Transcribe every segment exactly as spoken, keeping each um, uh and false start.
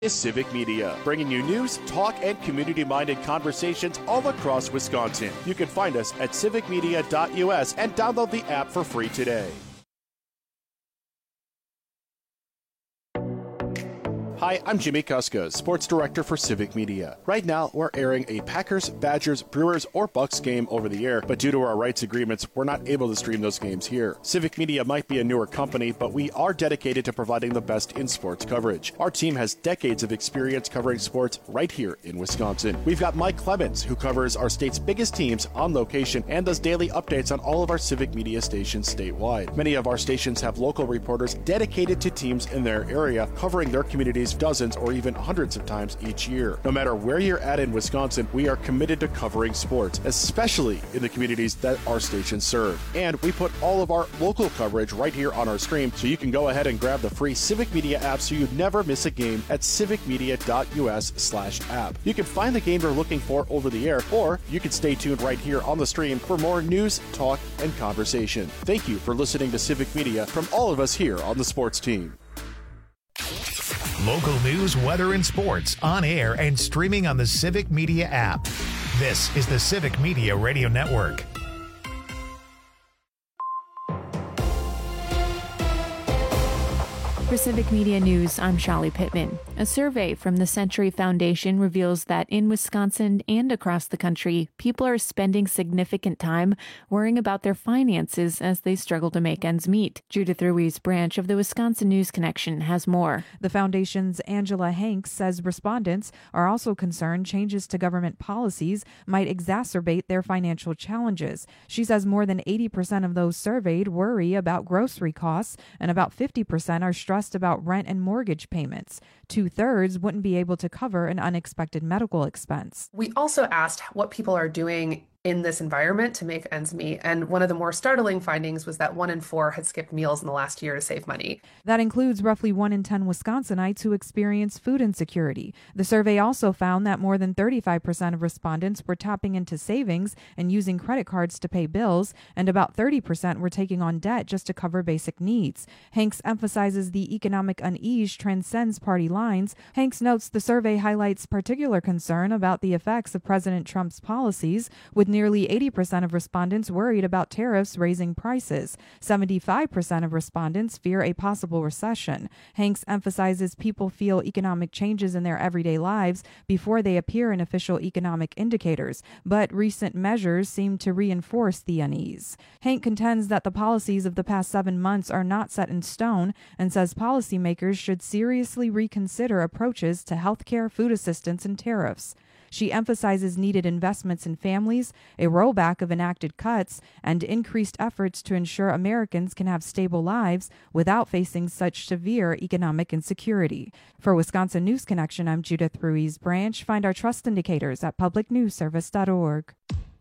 Is Civic Media, bringing you news, talk, and community-minded conversations all across Wisconsin. You can find us at civic media dot U S and download the app for free today. Hi, I'm Jimmy Kuska, Sports Director for Civic Media. Right now, we're airing a Packers, Badgers, Brewers, or Bucks game over the air, but due to our rights agreements, we're not able to stream those games here. Civic Media might be a newer company, but we are dedicated to providing the best in sports coverage. Our team has decades of experience covering sports right here in Wisconsin. We've got Mike Clemens, who covers our state's biggest teams on location and does daily updates on all of our Civic Media stations statewide. Many of our stations have local reporters dedicated to teams in their area, covering their communities dozens or even hundreds of times each year. No matter where you're at in Wisconsin, we are committed to covering sports, especially in the communities that our stations serve. And we put all of our local coverage right here on our stream, so you can go ahead and grab the free Civic Media app so you never miss a game at civic media dot U S slash app. You can find the game you're looking for over the air, or you can stay tuned right here on the stream for more news, talk, and conversation. Thank you for listening to Civic Media from all of us here on the sports team. Local news, weather, and sports on air and streaming on the Civic Media app. This is the Civic Media Radio Network. For Civic Media News, I'm Shali Pittman. A survey from the Century Foundation reveals that in Wisconsin and across the country, people are spending significant time worrying about their finances as they struggle to make ends meet. Judith Ruiz branch of the Wisconsin News Connection has more. The foundation's Angela Hanks says respondents are also concerned changes to government policies might exacerbate their financial challenges. She says more than eighty percent of those surveyed worry about grocery costs, and about fifty percent are stressed about rent and mortgage payments. Two-thirds wouldn't be able to cover an unexpected medical expense. We also asked what people are doing in this environment to make ends meet. And one of the more startling findings was that one in four had skipped meals in the last year to save money. That includes roughly one in ten Wisconsinites who experience food insecurity. The survey also found that more than thirty-five percent of respondents were tapping into savings and using credit cards to pay bills, and about thirty percent were taking on debt just to cover basic needs. Hanks emphasizes the economic unease transcends party lines. Hanks notes the survey highlights particular concern about the effects of President Trump's policies, with nearly eighty percent of respondents worried about tariffs raising prices. seventy-five percent of respondents fear a possible recession. Hanks emphasizes people feel economic changes in their everyday lives before they appear in official economic indicators, but recent measures seem to reinforce the unease. Hank contends that the policies of the past seven months are not set in stone and says policymakers should seriously reconsider approaches to health care, food assistance, and tariffs. She emphasizes needed investments in families, a rollback of enacted cuts, and increased efforts to ensure Americans can have stable lives without facing such severe economic insecurity. For Wisconsin News Connection, I'm Judith Ruiz Branch. Find our trust indicators at public news service dot org.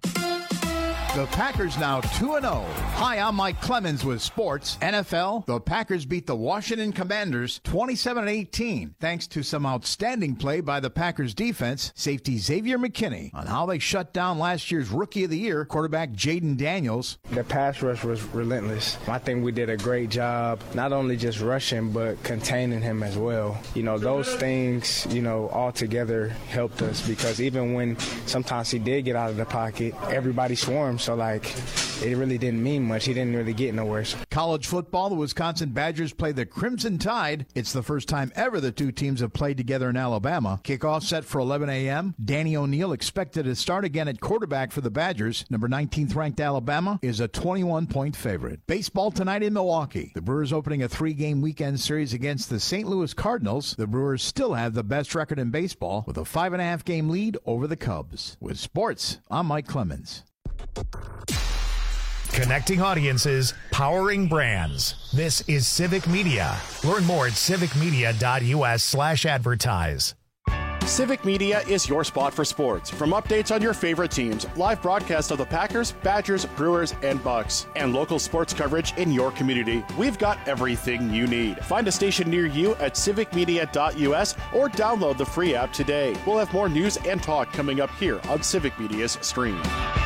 The Packers now two and oh. Hi, I'm Mike Clemens with sports. N F L, the Packers beat the Washington Commanders twenty-seven eighteen, thanks to some outstanding play by the Packers defense, safety Xavier McKinney, on how they shut down last year's Rookie of the Year, quarterback Jaden Daniels. The pass rush was relentless. I think we did a great job, not only just rushing, but containing him as well. You know, those things, you know, all together helped us, because even when sometimes he did get out of the pocket, everybody swarmed. So, like, it really didn't mean much. He didn't really get nowhere. College football, the Wisconsin Badgers play the Crimson Tide. It's the first time ever the two teams have played together in Alabama. Kickoff set for eleven a.m. Danny O'Neal expected to start again at quarterback for the Badgers. Number nineteenth ranked Alabama is a twenty-one point favorite. Baseball tonight in Milwaukee. The Brewers opening a three-game weekend series against the Saint Louis Cardinals. The Brewers still have the best record in baseball with a five and a half game lead over the Cubs. With sports, I'm Mike Clemens. Connecting audiences, powering brands. This is Civic Media. Learn more at civic media dot U S slash advertise. Civic Media is your spot for sports. From updates on your favorite teams, live broadcasts of the Packers, Badgers, Brewers, and Bucks, and local sports coverage in your community, we've got everything you need. Find a station near you at civic media dot U S or download the free app today. We'll have more news and talk coming up here on Civic Media's stream.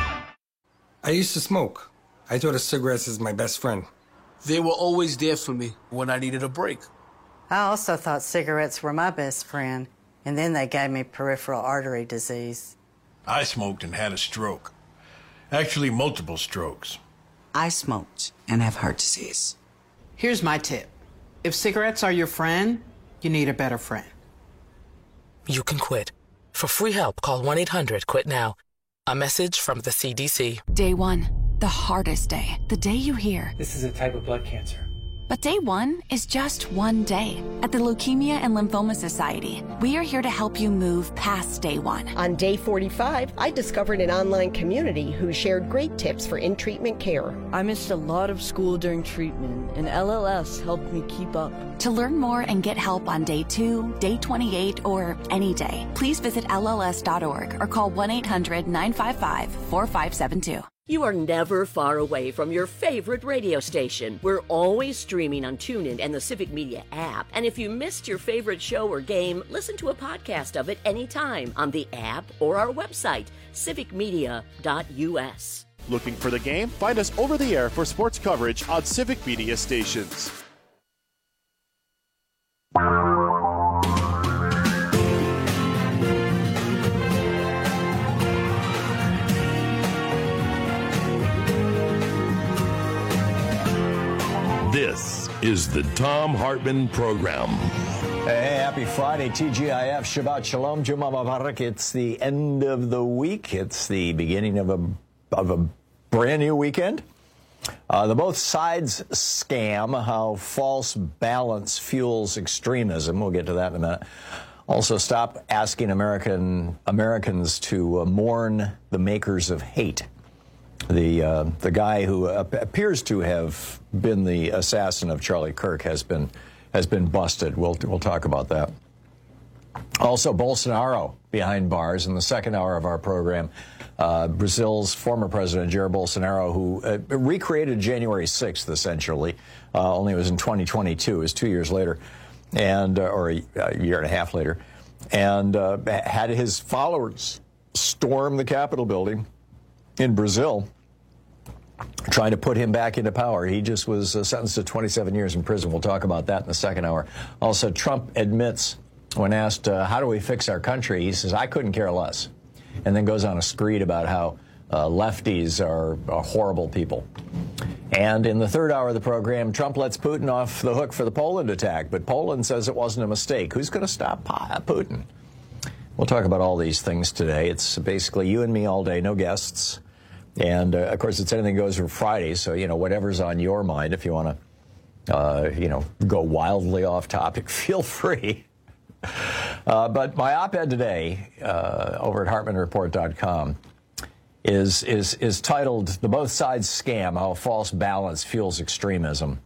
I used to smoke. I thought of cigarettes as my best friend. They were always there for me when I needed a break. I also thought cigarettes were my best friend, and then they gave me peripheral artery disease. I smoked and had a stroke. Actually, multiple strokes. I smoked and have heart disease. Here's my tip. If cigarettes are your friend, you need a better friend. You can quit. For free help, call one eight hundred quit now. A message from the C D C. Day one, the hardest day. The day you hear, this is a type of blood cancer. But day one is just one day. At the Leukemia and Lymphoma Society, we are here to help you move past day one. On day forty-five, I discovered an online community who shared great tips for in-treatment care. I missed a lot of school during treatment, and L L S helped me keep up. To learn more and get help on day two, day twenty-eight, or any day, please visit L L S dot org or call one eight hundred nine five five four five seven two. You are never far away from your favorite radio station. We're always streaming on TuneIn and the Civic Media app. And if you missed your favorite show or game, listen to a podcast of it anytime on the app or our website, civic media dot U S. Looking for the game? Find us over the air for sports coverage on Civic Media stations. This is the Thom Hartmann Program. Hey, happy Friday, T G I F, Shabbat Shalom, Juma Mubarak. It's the end of the week. It's the beginning of a of a brand new weekend. Uh, the both sides scam, how false balance fuels extremism. We'll get to that in a minute. Also, stop asking American Americans to uh, mourn the makers of hate. The uh, the guy who uh, appears to have been the assassin of Charlie Kirk has been has been busted. We'll we'll talk about that. Also, Bolsonaro behind bars in the second hour of our program. Uh, Brazil's former president Jair Bolsonaro, who uh, recreated January sixth essentially, uh, only it was in twenty twenty-two, it was two years later, and uh, or a, a year and a half later, and uh, had his followers storm the Capitol building in Brazil, trying to put him back into power. He just was uh, sentenced to twenty-seven years in prison. We'll talk about that in the second hour. Also, Trump admits, when asked, uh, how do we fix our country, he says, I couldn't care less. And then goes on a screed about how uh, lefties are, are horrible people. And in the third hour of the program, Trump lets Putin off the hook for the Poland attack, but Poland says it wasn't a mistake. Who's going to stop Putin? We'll talk about all these things today. It's basically you and me all day, no guests. And, uh, of course, it's anything goes for Friday, so, you know, whatever's on your mind, if you want to, uh, you know, go wildly off topic, feel free. Uh, but my op-ed today uh, over at Hartmann Report dot com is, is, is titled, The Both Sides Scam, How False Balance Fuels Extremism.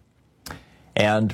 And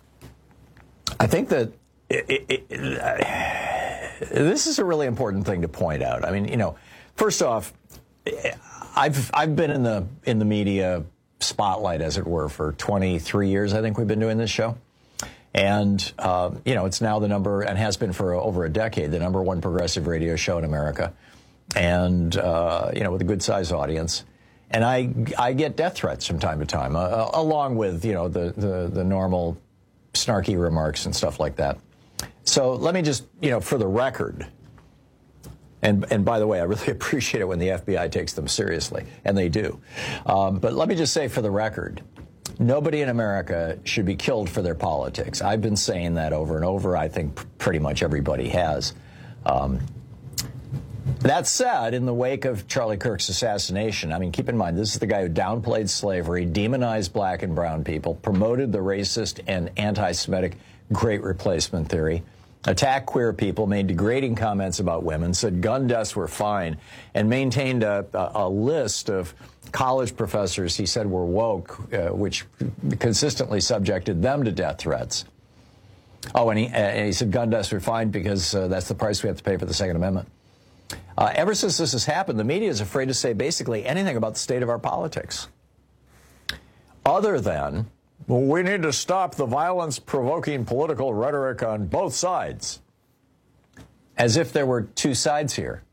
I think that it, it, it, uh, this is a really important thing to point out. I mean, you know, first off, I've I've been in the in the media spotlight, as it were, for twenty-three years. I think we've been doing this show, and uh, you know, it's now the number, and has been for over a decade, the number one progressive radio show in America, and uh, you know, with a good sized audience. And I I get death threats from time to time, uh, along with you know the, the the normal snarky remarks and stuff like that. So let me just you know, for the record. And, and by the way, I really appreciate it when the F B I takes them seriously, and they do. Um, but let me just say for the record, nobody in America should be killed for their politics. I've been saying that over and over. I think pr- pretty much everybody has. Um, that said, in the wake of Charlie Kirk's assassination, I mean, keep in mind, this is the guy who downplayed slavery, demonized black and brown people, promoted the racist and anti-Semitic Great Replacement theory, attacked queer people, made degrading comments about women, said gun deaths were fine, and maintained a, a, a list of college professors he said were woke, uh, which consistently subjected them to death threats. Oh, and he, uh, and he said gun deaths were fine because uh, that's the price we have to pay for the Second Amendment. Uh, ever since this has happened, the media is afraid to say basically anything about the state of our politics, other than, well, we need to stop the violence-provoking political rhetoric on both sides. As if there were two sides here.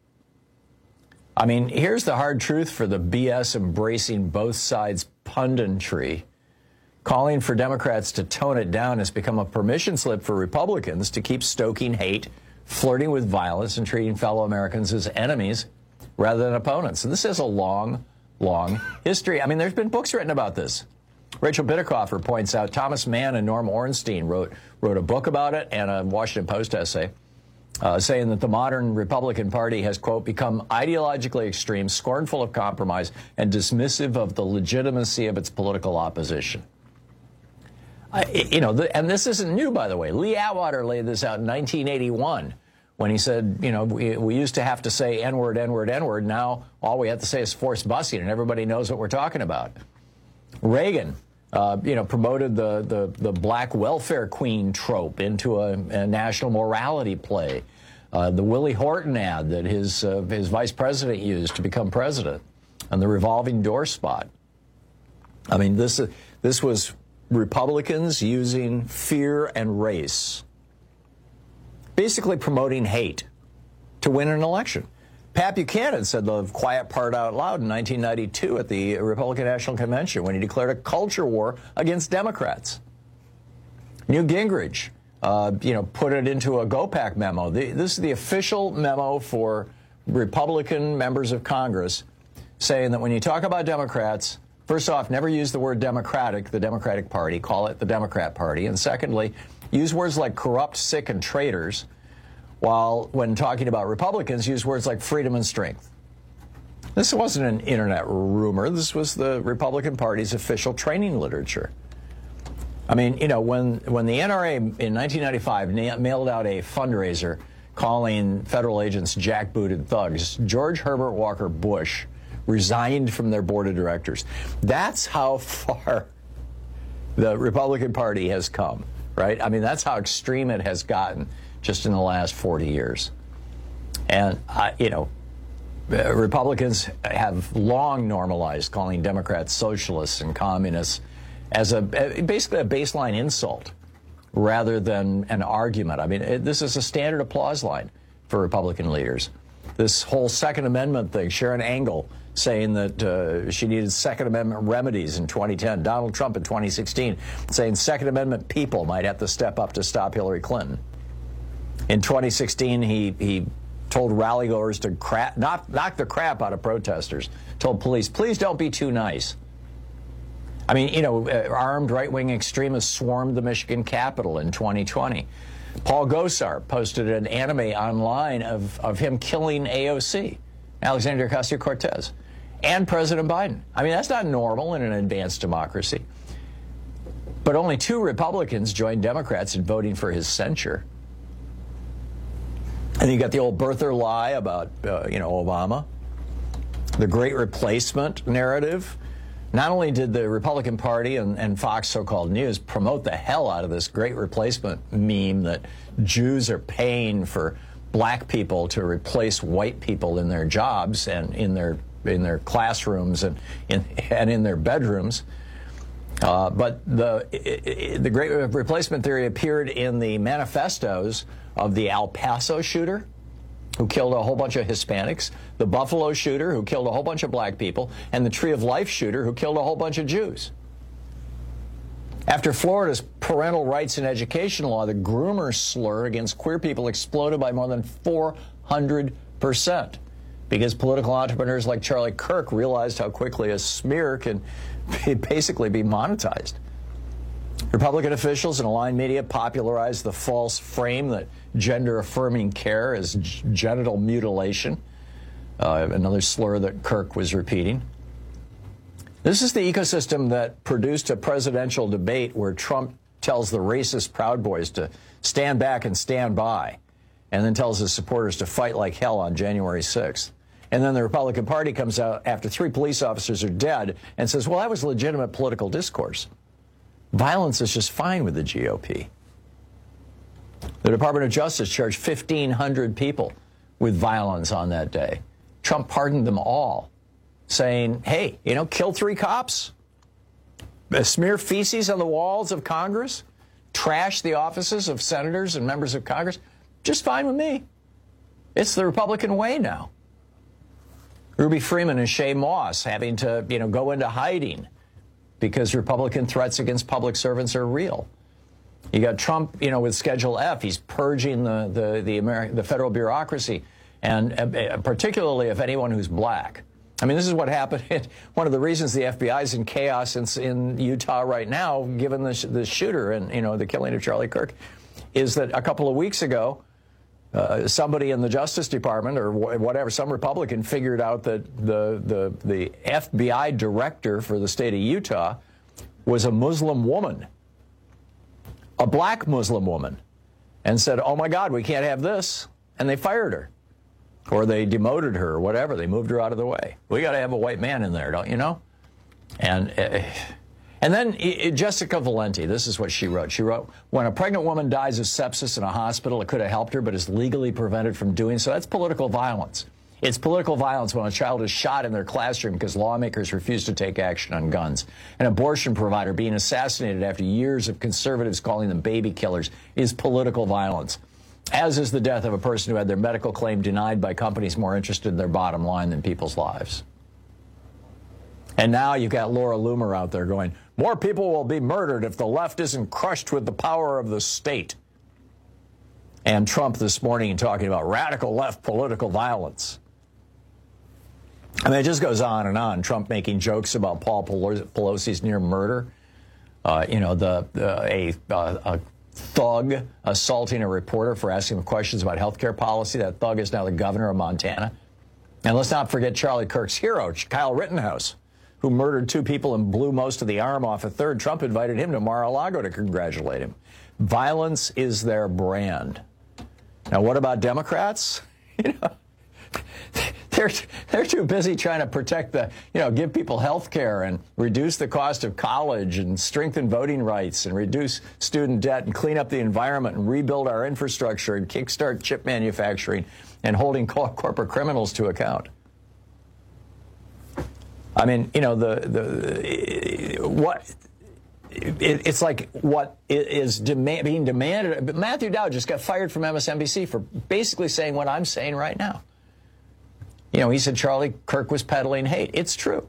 I mean, here's the hard truth for the B S-embracing both sides punditry Calling for Democrats to tone it down has become a permission slip for Republicans to keep stoking hate, flirting with violence, and treating fellow Americans as enemies rather than opponents. And this has a long, long history. I mean, there's been books written about this. Rachel Bitterkofer points out Thomas Mann and Norm Ornstein wrote, wrote a book about it and a Washington Post essay uh, saying that the modern Republican Party has, quote, become ideologically extreme, scornful of compromise, and dismissive of the legitimacy of its political opposition. Uh, you know, the, and this isn't new, by the way. Lee Atwater laid this out in nineteen eighty-one when he said, you know, we, we used to have to say N-word, N-word, N-word. Now all we have to say is forced busing, and everybody knows what we're talking about. Reagan, uh, you know, promoted the, the, the black welfare queen trope into a, a national morality play. Uh, the Willie Horton ad that his, uh, his vice president used to become president, and the revolving door spot. I mean, this, uh, this was Republicans using fear and race, basically promoting hate to win an election. Pat Buchanan said the quiet part out loud in nineteen ninety-two at the Republican National Convention when he declared a culture war against Democrats. Newt Gingrich, uh, you know, put it into a GOPAC memo. The, this is the official memo for Republican members of Congress saying that when you talk about Democrats, first off, never use the word Democratic, the Democratic Party. Call it the Democrat Party. And secondly, use words like corrupt, sick, and traitors. While when talking about Republicans, use words like freedom and strength. This wasn't an internet rumor. This was the Republican Party's official training literature. I mean, you know, when, when the N R A in nineteen ninety-five na- mailed out a fundraiser calling federal agents jackbooted thugs, George Herbert Walker Bush resigned from their board of directors. That's how far the Republican Party has come, right? I mean, that's how extreme it has gotten just in the last forty years. And, uh, you know, Republicans have long normalized calling Democrats socialists and communists as a basically a baseline insult rather than an argument. I mean, it, this is a standard applause line for Republican leaders. This whole Second Amendment thing, Sharon Angle saying that uh, she needed Second Amendment remedies in twenty ten. Donald Trump in twenty sixteen saying Second Amendment people might have to step up to stop Hillary Clinton. In twenty sixteen, he, he told rallygoers to crap, knock, knock the crap out of protesters, told police, please don't be too nice. I mean, you know, uh, armed right-wing extremists swarmed the Michigan Capitol in twenty twenty. Paul Gosar posted an anime online of, of him killing A O C, Alexandria Ocasio-Cortez, and President Biden. I mean, that's not normal in an advanced democracy. But only two Republicans joined Democrats in voting for his censure. And you got the old birther lie about, uh, you know, Obama, the great replacement narrative. Not only did the Republican Party and, and Fox so-called News promote the hell out of this great replacement meme that Jews are paying for black people to replace white people in their jobs and in their in their classrooms and in and in their bedrooms. Uh, but the it, the great replacement theory appeared in the manifestos of the El Paso shooter, who killed a whole bunch of Hispanics, the Buffalo shooter, who killed a whole bunch of black people, and the Tree of Life shooter, who killed a whole bunch of Jews. After Florida's parental rights and education law, the groomer slur against queer people exploded by more than four hundred percent because political entrepreneurs like Charlie Kirk realized how quickly a smear can basically be monetized. Republican officials and aligned media popularized the false frame that gender-affirming care is g- genital mutilation, uh, another slur that Kirk was repeating. This is the ecosystem that produced a presidential debate where Trump tells the racist Proud Boys to stand back and stand by, and then tells his supporters to fight like hell on January sixth. And then the Republican Party comes out after three police officers are dead and says, well, that was legitimate political discourse. Violence is just fine with the G O P. The Department of Justice charged fifteen hundred people with violence on that day. Trump pardoned them all, saying, hey, you know, kill three cops, smear feces on the walls of Congress, trash the offices of senators and members of Congress, just fine with me. It's the Republican way now. Ruby Freeman and Shay Moss having to, you know, go into hiding because Republican threats against public servants are real. You got Trump, you know, with Schedule F. He's purging the the the, Ameri- the federal bureaucracy, and uh, particularly if anyone who's black. I mean, this is what happened. One of the reasons the F B I is in chaos in, in Utah right now, given the, the shooter and, you know, the killing of Charlie Kirk, is that a couple of weeks ago, uh, somebody in the Justice Department or wh- whatever, some Republican figured out that the, the, the F B I director for the state of Utah was a Muslim woman, a black Muslim woman, and said, oh, my God, we can't have this. And they fired her. Or they demoted her, or whatever. They moved her out of the way. We got to have a white man in there, don't you know? And uh, and then uh, Jessica Valenti, this is what she wrote. She wrote, when a pregnant woman dies of sepsis in a hospital, it could have helped her, but is legally prevented from doing so. That's political violence. It's political violence when a child is shot in their classroom because lawmakers refuse to take action on guns. An abortion provider being assassinated after years of conservatives calling them baby killers is political violence. As is the death of a person who had their medical claim denied by companies more interested in their bottom line than people's lives. And now you've got Laura Loomer out there going, more people will be murdered if the left isn't crushed with the power of the state. And Trump this morning talking about radical left political violence. I mean, it just goes on and on. Trump making jokes about Paul Pelosi's near murder. Uh, you know, the uh, a, uh, a thug assaulting a reporter for asking him questions about health care policy. That thug is now the governor of Montana. And let's not forget Charlie Kirk's hero, Kyle Rittenhouse, who murdered two people and blew most of the arm off a third. Trump invited him to Mar-a-Lago to congratulate him. Violence is their brand. Now, what about Democrats? You know, they're they're too busy trying to protect the, you know, give people health care and reduce the cost of college and strengthen voting rights and reduce student debt and clean up the environment and rebuild our infrastructure and kickstart chip manufacturing and holding co- corporate criminals to account. I mean, you know, the the what it, it's like what is demand, being demanded. Matthew Dowd just got fired from M S N B C for basically saying what I'm saying right now. You know, he said Charlie Kirk was peddling hate. It's true.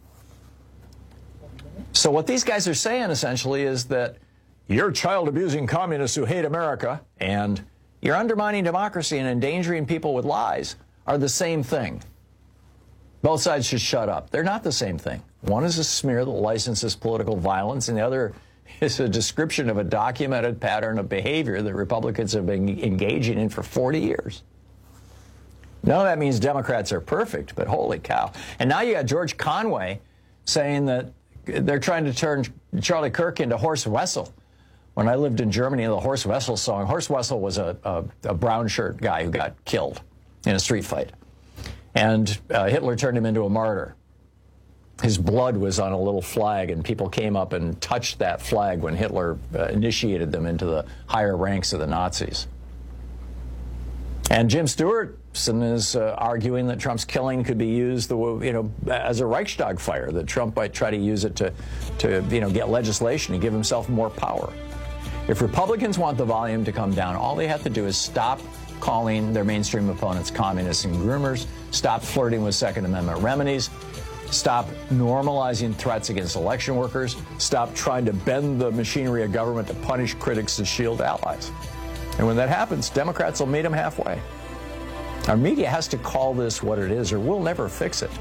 So what these guys are saying essentially is that you're child-abusing communists who hate America and you're undermining democracy and endangering people with lies are the same thing. Both sides should shut up. They're not the same thing. One is a smear that licenses political violence, and the other is a description of a documented pattern of behavior that Republicans have been engaging in for forty years. None of that means Democrats are perfect, but holy cow. And now you got George Conway saying that they're trying to turn Charlie Kirk into Horst Wessel. When I lived in Germany, the Horst Wessel song, Horst Wessel was a, a, a brown shirt guy who got killed in a street fight. And uh, Hitler turned him into a martyr. His blood was on a little flag, and people came up and touched that flag when Hitler uh, initiated them into the higher ranks of the Nazis. And Jim Stewartson is uh, arguing that Trump's killing could be used, the, you know, as a Reichstag fire, that Trump might try to use it to, to, you know, get legislation and give himself more power. If Republicans want the volume to come down, all they have to do is stop calling their mainstream opponents communists and groomers, stop flirting with Second Amendment remedies, stop normalizing threats against election workers, stop trying to bend the machinery of government to punish critics and shield allies. And when that happens, Democrats will meet them halfway. Our media has to call this what it is, or we'll never fix it.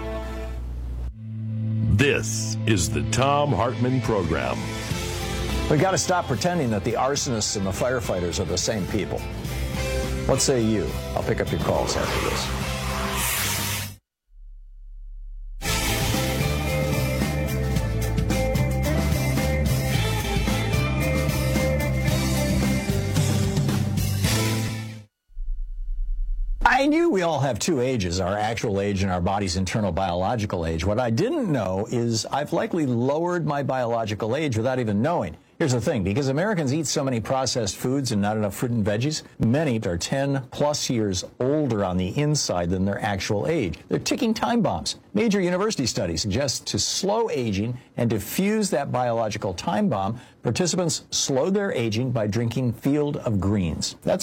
This is the Thom Hartmann Program. We've got to stop pretending that the arsonists and the firefighters are the same people. What say you? I'll pick up your calls after this. I knew we all have two ages, our actual age and our body's internal biological age. What I didn't know is I've likely lowered my biological age without even knowing. Here's the thing, because Americans eat so many processed foods and not enough fruit and veggies, many are ten plus years older on the inside than their actual age. They're ticking time bombs. Major university studies suggest to slow aging and defuse that biological time bomb, participants slowed their aging by drinking Field of Greens. That's all.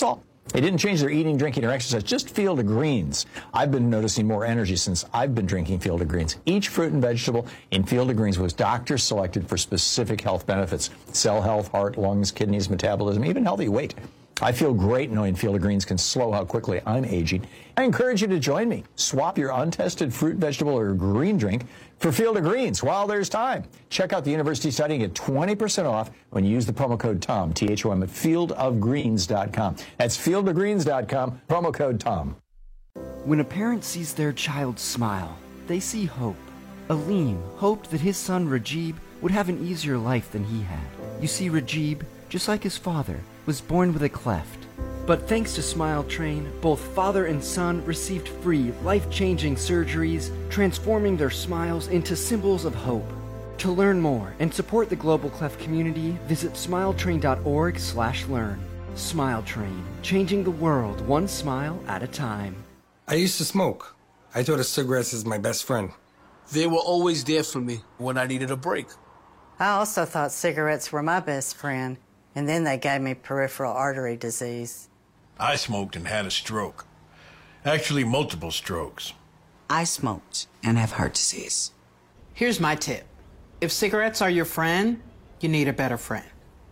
They didn't change their eating, drinking, or exercise, just Field of Greens. I've been noticing more energy since I've been drinking Field of Greens. Each fruit and vegetable in Field of Greens was doctor selected for specific health benefits: cell health, heart, lungs, kidneys, metabolism, even healthy weight. I feel great knowing Field of Greens can slow how quickly I'm aging. I encourage you to join me. Swap your untested fruit, vegetable, or green drink for Field of Greens while there's time. Check out the university study and get twenty percent off when you use the promo code TOM, T H O M, at field of greens dot com. That's field of greens dot com, promo code TOM. When a parent sees their child smile, they see hope. Aleem hoped that his son Rajib would have an easier life than he had. You see, Rajib, just like his father, was born with a cleft. But thanks to Smile Train, both father and son received free, life-changing surgeries, transforming their smiles into symbols of hope. To learn more and support the Global Cleft community, visit smiletrain.org slash learn. Smile Train, changing the world one smile at a time. I used to smoke. I thought of cigarettes as my best friend. They were always there for me when I needed a break. I also thought cigarettes were my best friend, and then they gave me peripheral artery disease. I smoked and had a stroke. Actually, multiple strokes. I smoked and have heart disease. Here's my tip. If cigarettes are your friend, you need a better friend.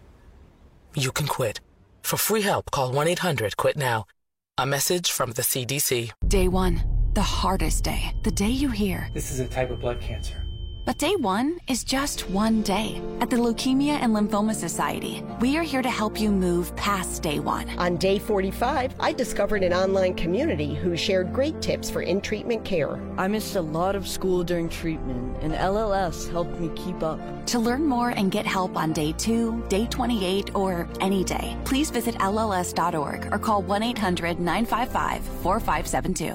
You can quit. For free help, call one eight hundred quit now. A message from the C D C. Day one, the hardest day. The day you hear, this is a type of blood cancer. But day one is just one day. At the Leukemia and Lymphoma Society, we are here to help you move past day one. On day forty-five, I discovered an online community who shared great tips for in-treatment care. I missed a lot of school during treatment, and L L S helped me keep up. To learn more and get help on day two, day twenty-eight, or any day, please visit L L S dot org or call one eight hundred nine five five four five seven two.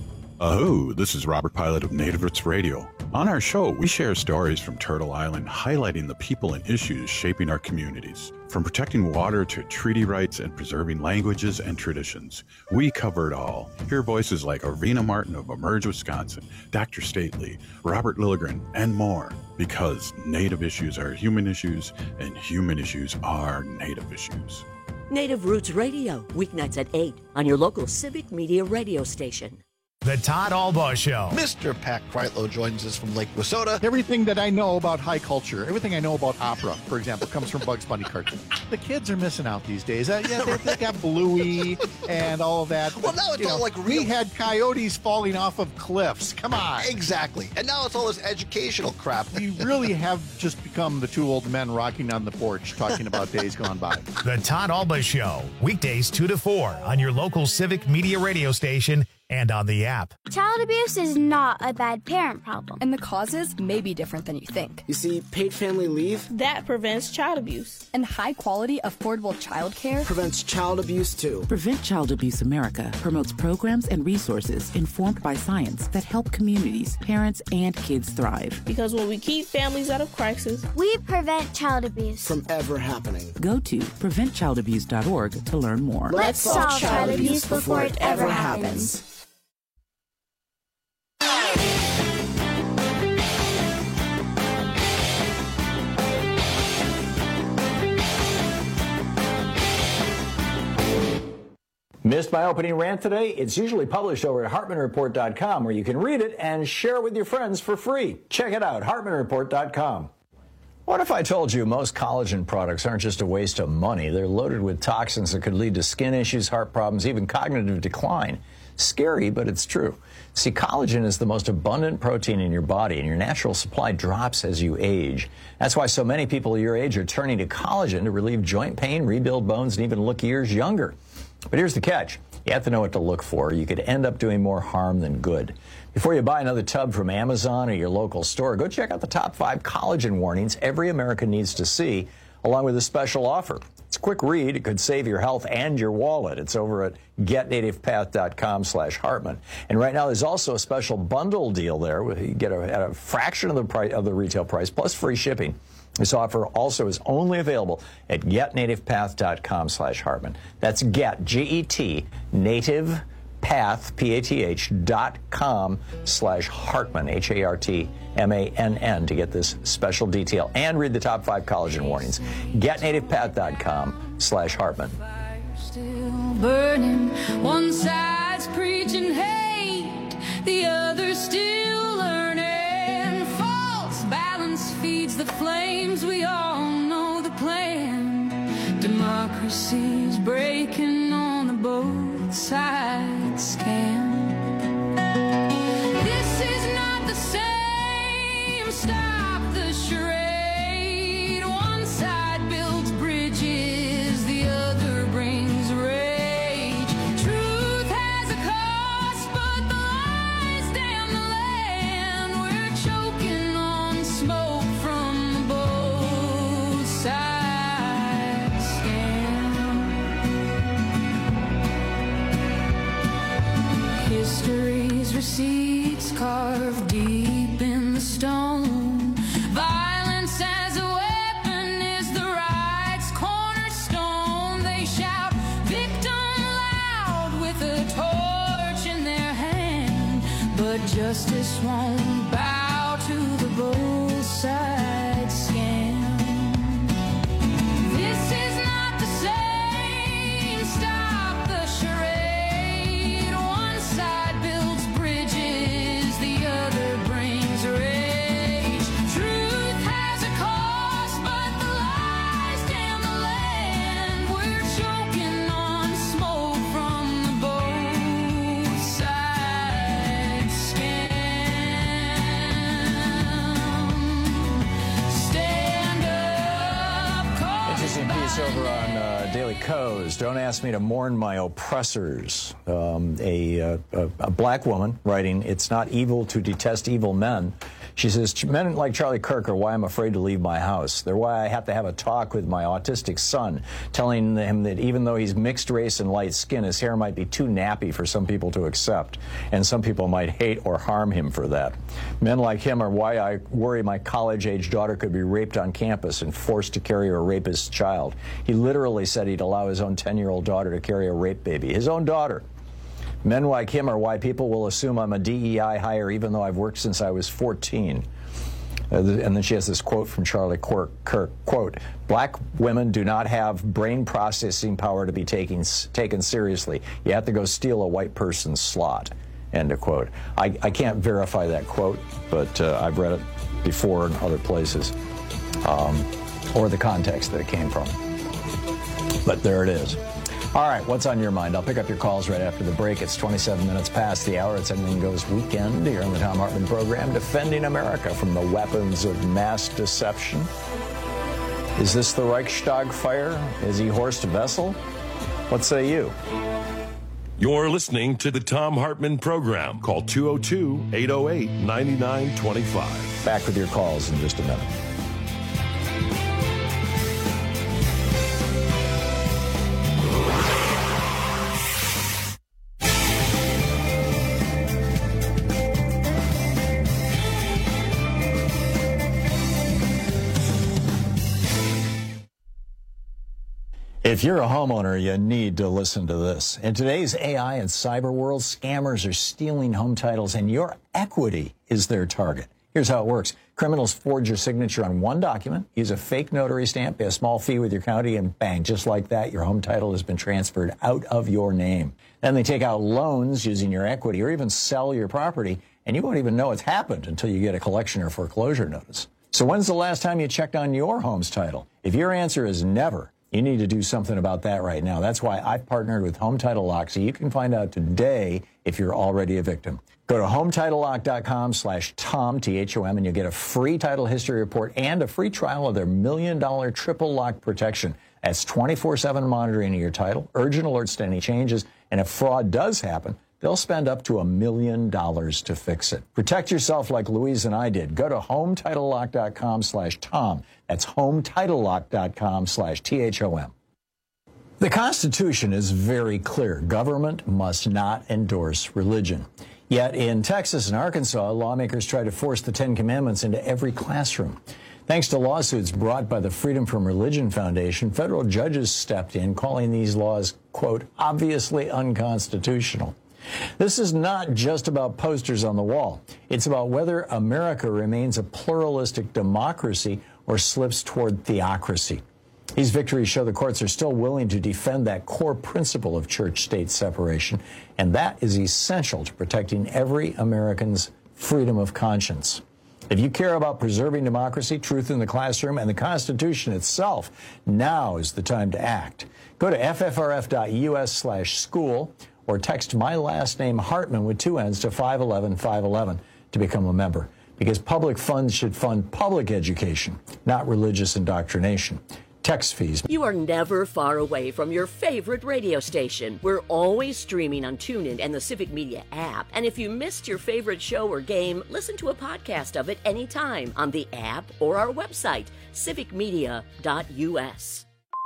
Oh, this is Robert Pilot of Native Roots Radio. On our show, we share stories from Turtle Island, highlighting the people and issues shaping our communities. From protecting water to treaty rights and preserving languages and traditions, we cover it all. Hear voices like Arvina Martin of Emerge, Wisconsin, Doctor Stately, Robert Lilligren, and more. Because Native issues are human issues, and human issues are Native issues. Native Roots Radio, weeknights at eight on your local Civic Media radio station. The Todd Albaugh Show. Mister Pat Kreitlow joins us from Lake Wissota. Everything that I know about high culture, everything I know about opera, for example, comes from Bugs Bunny cartoons. The kids are missing out these days. Uh, yeah, they, they got Bluey and all of that. Well, now it's you all know, like real. We had coyotes falling off of cliffs. Come on. Exactly. And now it's all this educational crap. We really have just become the two old men rocking on the porch talking about days gone by. The Todd Albaugh Show, weekdays two to four on your local Civic Media radio station and on the app. Child abuse is not a bad parent problem. And the causes may be different than you think. You see, paid family leave, that prevents child abuse. And high-quality, affordable childcare prevents child abuse, too. Prevent Child Abuse America promotes programs and resources informed by science that help communities, parents, and kids thrive. Because when we keep families out of crisis, we prevent child abuse from ever happening. Go to prevent child abuse dot org to learn more. Let's solve child abuse before it ever happens. Missed my opening rant today? It's usually published over at hartman report dot com, where you can read it and share it with your friends for free. Check it out, hartman report dot com. What if I told you most collagen products aren't just a waste of money? They're loaded with toxins that could lead to skin issues, heart problems, even cognitive decline. Scary, but it's true. See, collagen is the most abundant protein in your body, and your natural supply drops as you age. That's why so many people your age are turning to collagen to relieve joint pain, rebuild bones, and even look years younger. But here's the catch. You have to know what to look for. You could end up doing more harm than good. Before you buy another tub from Amazon or your local store, go check out the top five collagen warnings every American needs to see, along with a special offer. It's a quick read. It could save your health and your wallet. It's over at get native path dot com slash Hartman. And right now there's also a special bundle deal there where you get a, at a fraction of the price of the retail price plus free shipping. This offer also is only available at get native path dot com slash Hartman. That's get, G E T, native path, P A T H, dot com slash Hartman, H A R T M A N N, to get this special detail and read the top five collagen warnings. get native path dot com slash Hartman. burning. One side's preaching hate, the other still learning. False balance feeds the flames, we all know the plan. Democracy's breaking on the both sides scam. This is not the same, stop the charade. One side builds bridges, the other brings rage. Truth has a cost, but the lies damn the land. We're choking on smoke from both sides scam. History's receipts carved deep in the stone. Violence as a weapon is the right's cornerstone. They shout victim loud with a torch in their hand, but justice won't bow to the both sides scam. This is not the same, stop the charade. One side builds bridges, the other brings rage. Truth has a cost, but the lies damn the land. We're choking on smoke from the both sides scam. Stand up, call Interesting piece over on uh, Daily Kos. Don't ask me to mourn my oppressors. Um, a, uh, a, a black woman writing, "It's not evil to detest evil men." She says, "Men like Charlie Kirk are why I'm afraid to leave my house. They're why I have to have a talk with my autistic son, telling him that even though he's mixed race and light skin, his hair might be too nappy for some people to accept, and some people might hate or harm him for that. Men like him are why I worry my college-age daughter could be raped on campus and forced to carry a rapist's child. He literally said he'd allow his own ten-year-old daughter to carry a rape baby. His own daughter. Men like him are why people will assume I'm a D E I hire even though I've worked since I was fourteen. Uh, and then she has this quote from Charlie Kirk, Kirk, quote, "Black women do not have brain processing power to be taken, taken seriously. You have to go steal a white person's slot," end of quote. I, I can't verify that quote, but uh, I've read it before in other places, um, or the context that it came from. But there it is. All right, what's on your mind? I'll pick up your calls right after the break. It's twenty-seven minutes past the hour. It's Anything Goes Weekend here on the Thom Hartmann program, defending America from the weapons of mass deception. Is this the Reichstag fire? Is he Horst Wessel? What say you? You're listening to the Thom Hartmann program. Call two oh two, eight oh eight, nine nine two five. Back with your calls in just a minute. If you're a homeowner, you need to listen to this. In today's A I and cyber world, scammers are stealing home titles, and your equity is their target. Here's how it works. Criminals forge your signature on one document, use a fake notary stamp, pay a small fee with your county, and bang, just like that, your home title has been transferred out of your name. Then they take out loans using your equity or even sell your property, and you won't even know it's happened until you get a collection or foreclosure notice. So when's the last time you checked on your home's title? If your answer is never, you need to do something about that right now. That's why I've partnered with Home Title Lock, so you can find out today if you're already a victim. Go to home title lock dot com slash Tom, T H O M, and you'll get a free title history report and a free trial of their million dollar triple lock protection. That's twenty-four seven monitoring of your title, urgent alerts to any changes, and if fraud does happen, they'll spend up to a million dollars to fix it. Protect yourself like Louise and I did. Go to home title lock dot com slash Tom. That's home title lock dot com slash T H O M. The Constitution is very clear. Government must not endorse religion. Yet in Texas and Arkansas, lawmakers try to force the Ten Commandments into every classroom. Thanks to lawsuits brought by the Freedom from Religion Foundation, federal judges stepped in, calling these laws, quote, obviously unconstitutional. This is not just about posters on the wall. It's about whether America remains a pluralistic democracy or slips toward theocracy. These victories show the courts are still willing to defend that core principle of church-state separation, and that is essential to protecting every American's freedom of conscience. If you care about preserving democracy, truth in the classroom, and the Constitution itself, now is the time to act. Go to f f r f dot u s slash school or text my last name Hartman with two N's to five one one five one one to become a member. Because public funds should fund public education, not religious indoctrination. Text fees. You are never far away from your favorite radio station. We're always streaming on TuneIn and the Civic Media app. And if you missed your favorite show or game, listen to a podcast of it anytime on the app or our website, civic media dot u s.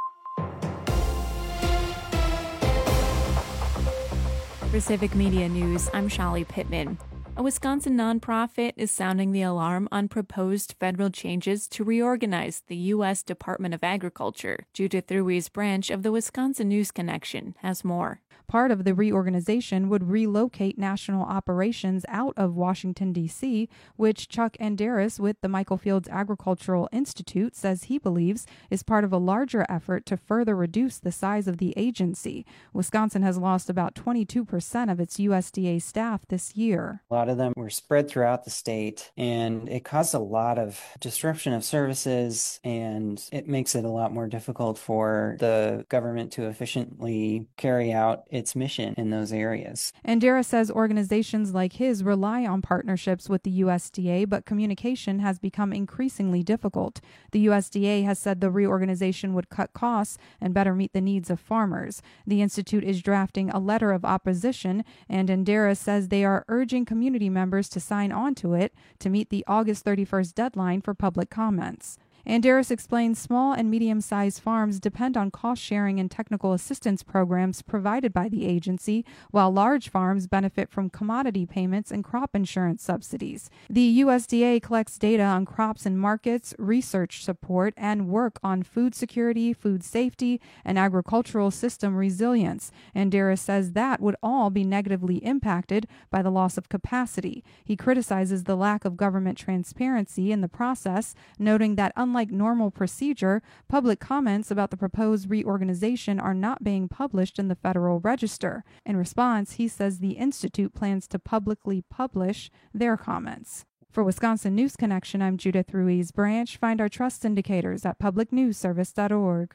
For Civic Media News, I'm Shali Pittman. A Wisconsin nonprofit is sounding the alarm on proposed federal changes to reorganize the U S Department of Agriculture. Judith Ruiz Branch of the Wisconsin News Connection has more. Part of the reorganization would relocate national operations out of Washington, D C, which Chuck Anderis with the Michael Fields Agricultural Institute says he believes is part of a larger effort to further reduce the size of the agency. Wisconsin has lost about twenty-two percent of its U S D A staff this year. A lot of them were spread throughout the state, and it caused a lot of disruption of services, and it makes it a lot more difficult for the government to efficiently carry out its mission in those areas. Andera says organizations like his rely on partnerships with the U S D A, but communication has become increasingly difficult. The U S D A has said the reorganization would cut costs and better meet the needs of farmers. The Institute is drafting a letter of opposition, and Andera says they are urging community members to sign on to it to meet the August thirty-first deadline for public comments. Anderis explains small and medium-sized farms depend on cost-sharing and technical assistance programs provided by the agency, while large farms benefit from commodity payments and crop insurance subsidies. The U S D A collects data on crops and markets, research support, and work on food security, food safety, and agricultural system resilience. Anderis says that would all be negatively impacted by the loss of capacity. He criticizes the lack of government transparency in the process, noting that unlike Unlike normal procedure, public comments about the proposed reorganization are not being published in the Federal Register. In response, he says the Institute plans to publicly publish their comments. For Wisconsin News Connection, I'm Judith Ruiz Branch. Find our trust indicators at public news service dot org.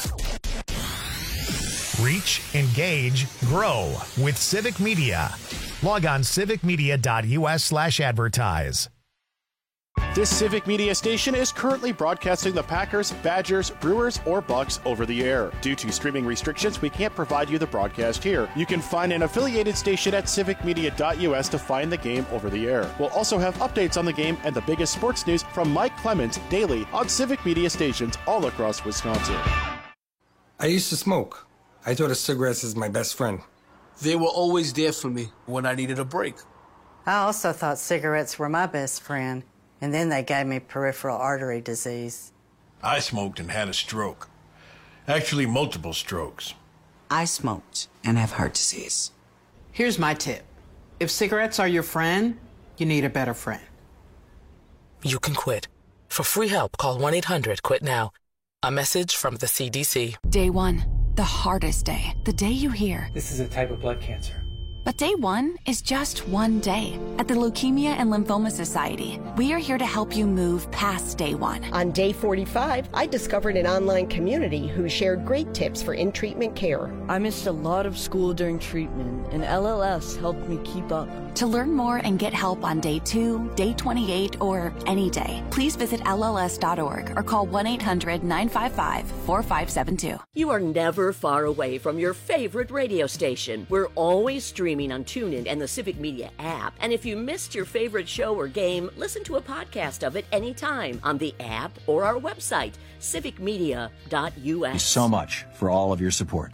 Reach, engage, grow with Civic Media. Log on civic media dot u s slash advertise. This Civic Media station is currently broadcasting the Packers, Badgers, Brewers, or Bucks over the air. Due to streaming restrictions, we can't provide you the broadcast here. You can find an affiliated station at civic media dot u s to find the game over the air. We'll also have updates on the game and the biggest sports news from Mike Clemens daily on Civic Media stations all across Wisconsin. I used to smoke. I thought of cigarettes as my best friend. They were always there for me when I needed a break. I also thought cigarettes were my best friend. And then they gave me peripheral artery disease. I smoked and had a stroke. Actually, multiple strokes. I smoked and have heart disease. Here's my tip. If cigarettes are your friend, you need a better friend. You can quit. For free help, call one eight hundred quit now. A message from the C D C. Day one, the hardest day. The day you hear, this is a type of blood cancer. But day one is just one day. At the Leukemia and Lymphoma Society, we are here to help you move past day one. On day forty-five, I discovered an online community who shared great tips for in-treatment care. I missed a lot of school during treatment, and L L S helped me keep up. To learn more and get help on day two, day twenty-eight, or any day, please visit L L S dot org or call one eight hundred nine five five four five seven two. You are never far away from your favorite radio station. We're always streaming on TuneIn and the Civic Media app. And if you missed your favorite show or game, listen to a podcast of it anytime on the app or our website, civic media dot u s. Thank you so much for all of your support.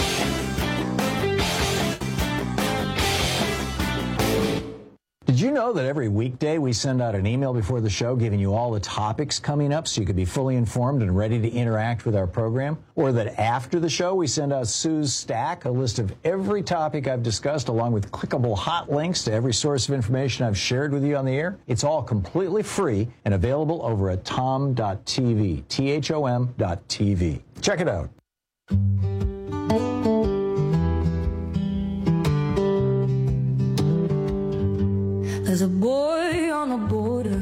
Did you know know that every weekday we send out an email before the show giving you all the topics coming up so you can be fully informed and ready to interact with our program? Or that after the show we send out Sue's Stack, a list of every topic I've discussed along with clickable hot links to every source of information I've shared with you on the air? It's all completely free and available over at tom dot t v, T H O M dot T V. Check it out. There's a boy on the border,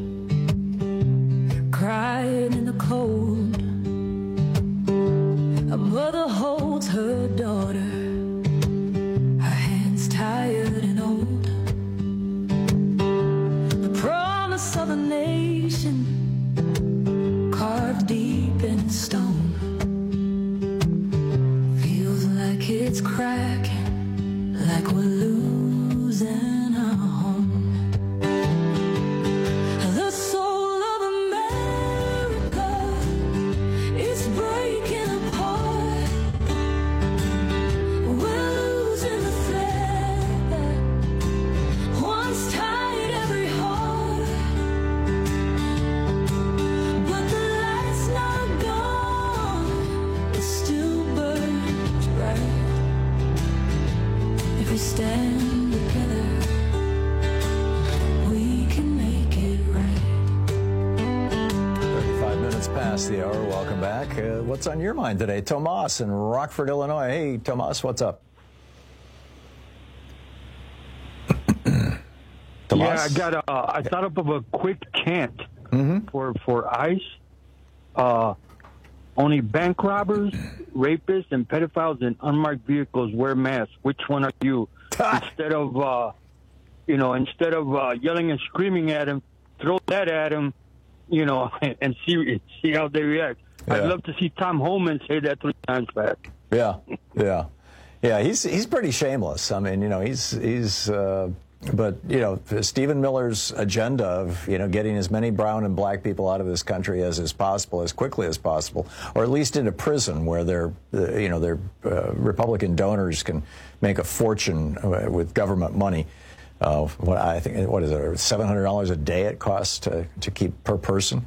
crying in the cold. A mother holds her daughter, her hands tired and old. The promise of a nation carved deep in stone feels like it's cracking, like we're losing. Stand together, we can make it right. thirty-five minutes past the hour. Welcome back. Uh, what's on your mind today? Tomas in Rockford, Illinois. Hey, Tomas, what's up? Yeah, I got a, uh, I thought up of a quick cant mm-hmm. for, for ICE. Uh, only bank robbers, rapists, and pedophiles in unmarked vehicles wear masks. Which one are you? Instead of, uh, you know, instead of uh, yelling and screaming at him, throw that at him, you know, and see see how they react. Yeah. I'd love to see Tom Homan say that three times back. Yeah, yeah, yeah. He's he's pretty shameless. I mean, you know, he's he's. Uh, but you know, Stephen Miller's agenda of you know getting as many brown and black people out of this country as is possible, as quickly as possible, or at least into prison where their uh, you know their uh, Republican donors can make a fortune uh, with government money. Uh, what I think, what is it, seven hundred dollars a day it costs to to keep per person.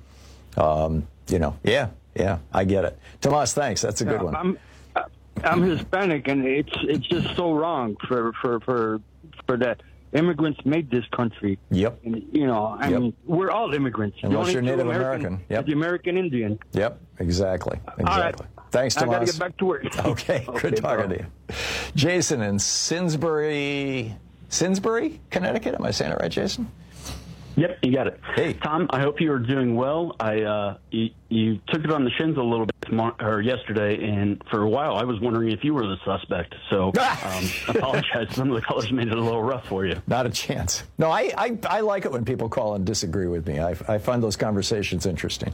Um, you know, yeah, yeah, I get it. Tomas, thanks. That's a good yeah, one. I'm I'm Hispanic, and it's it's just so wrong for for for for that. Immigrants made this country. Yep. And, you know, I yep. mean, we're all immigrants. Unless you're Native American. American. Yep. The American Indian. Yep, exactly. Exactly. All right. Thanks, Tomas. I got to get back to work. Okay, okay good talking bro. to you. Jason in Simsbury, Simsbury, Connecticut. Am I saying it right, Jason? Yep, you got it. Hey, Tom, I hope you are doing well. I uh, you, you took it on the shins a little bit tomorrow, or yesterday, and for a while I was wondering if you were the suspect. So um, apologize. Some of the colors made it a little rough for you. Not a chance. No, I, I, I like it when people call and disagree with me. I, I find those conversations interesting.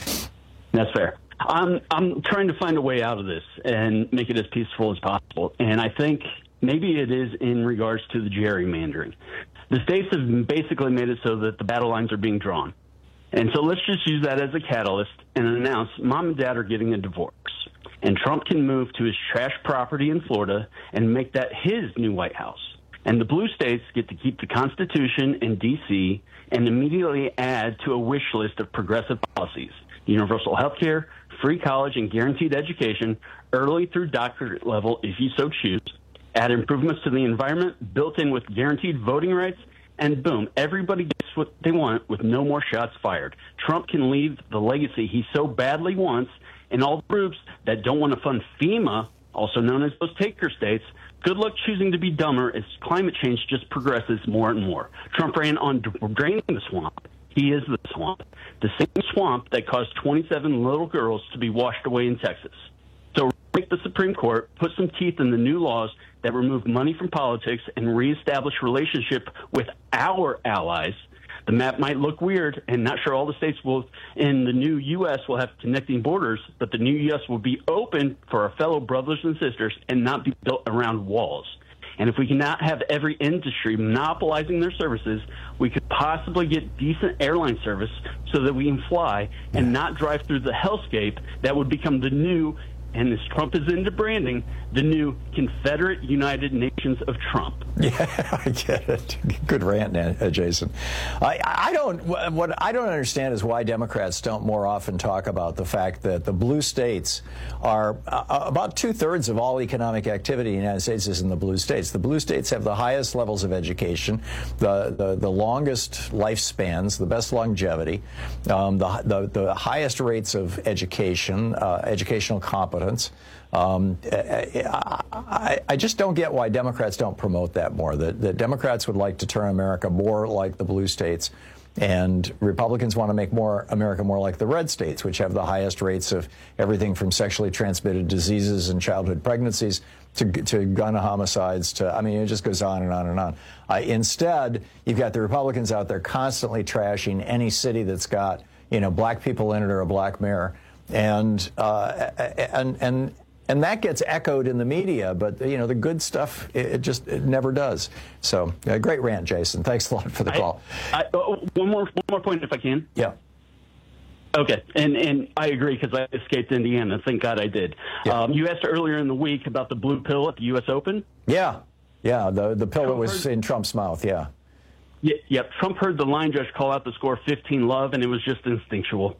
That's fair. I'm I'm trying to find a way out of this and make it as peaceful as possible. And I think maybe it is in regards to the gerrymandering. The states have basically made it so that the battle lines are being drawn. And so let's just use that as a catalyst and announce mom and dad are getting a divorce. And Trump can move to his trash property in Florida and make that his new White House. And the blue states get to keep the Constitution in D C and immediately add to a wish list of progressive policies: universal health care, free college and guaranteed education, early through doctorate level if you so choose, add improvements to the environment built in with guaranteed voting rights, and boom, everybody gets what they want with no more shots fired. Trump can leave the legacy he so badly wants, and all the groups that don't want to fund FEMA, also known as those taker states, good luck choosing to be dumber as climate change just progresses more and more. Trump ran on draining the swamp. He is the swamp. The same swamp that caused twenty-seven little girls to be washed away in Texas. So make the Supreme Court put some teeth in the new laws that remove money from politics and reestablish relationship with our allies. The map might look weird, and not sure all the states will in the new U S will have connecting borders, but the new U S will be open for our fellow brothers and sisters and not be built around walls. And if we cannot have every industry monopolizing their services, we could possibly get decent airline service so that we can fly and not drive through the hellscape that would become the new and as Trump is into branding, the new Confederate United Nations of Trump. Yeah, I get it. Good rant, uh, Jason. I, I don't. What I don't understand is why Democrats don't more often talk about the fact that the blue states are uh, about two thirds of all economic activity in the United States is in the blue states. The blue states have the highest levels of education, the the, the longest lifespans, the best longevity, um, the, the the highest rates of education, uh, educational competence. Um, I, I, I just don't get why Democrats don't promote that more. The, the Democrats would like to turn America more like the blue states, and Republicans want to make more America more like the red states, which have the highest rates of everything from sexually transmitted diseases and childhood pregnancies to, to gun homicides to, I mean, it just goes on and on and on. Uh, instead, you've got the Republicans out there constantly trashing any city that's got, you know, black people in it or a black mayor. And, uh, and, and, And that gets echoed in the media, but, you know, the good stuff, it, it just it never does. So, uh, great rant, Jason. Thanks a lot for the I, call. I, uh, one more one more point, if I can. Yeah. Okay, and and I agree because I escaped Indiana. Thank God I did. Yeah. Um, you asked earlier in the week about the blue pill at the U S Open. Yeah, yeah, the, the pill Trump that was heard, in Trump's mouth, yeah. Yeah, yeah, Trump heard the line judge call out the score fifteen love, and it was just instinctual.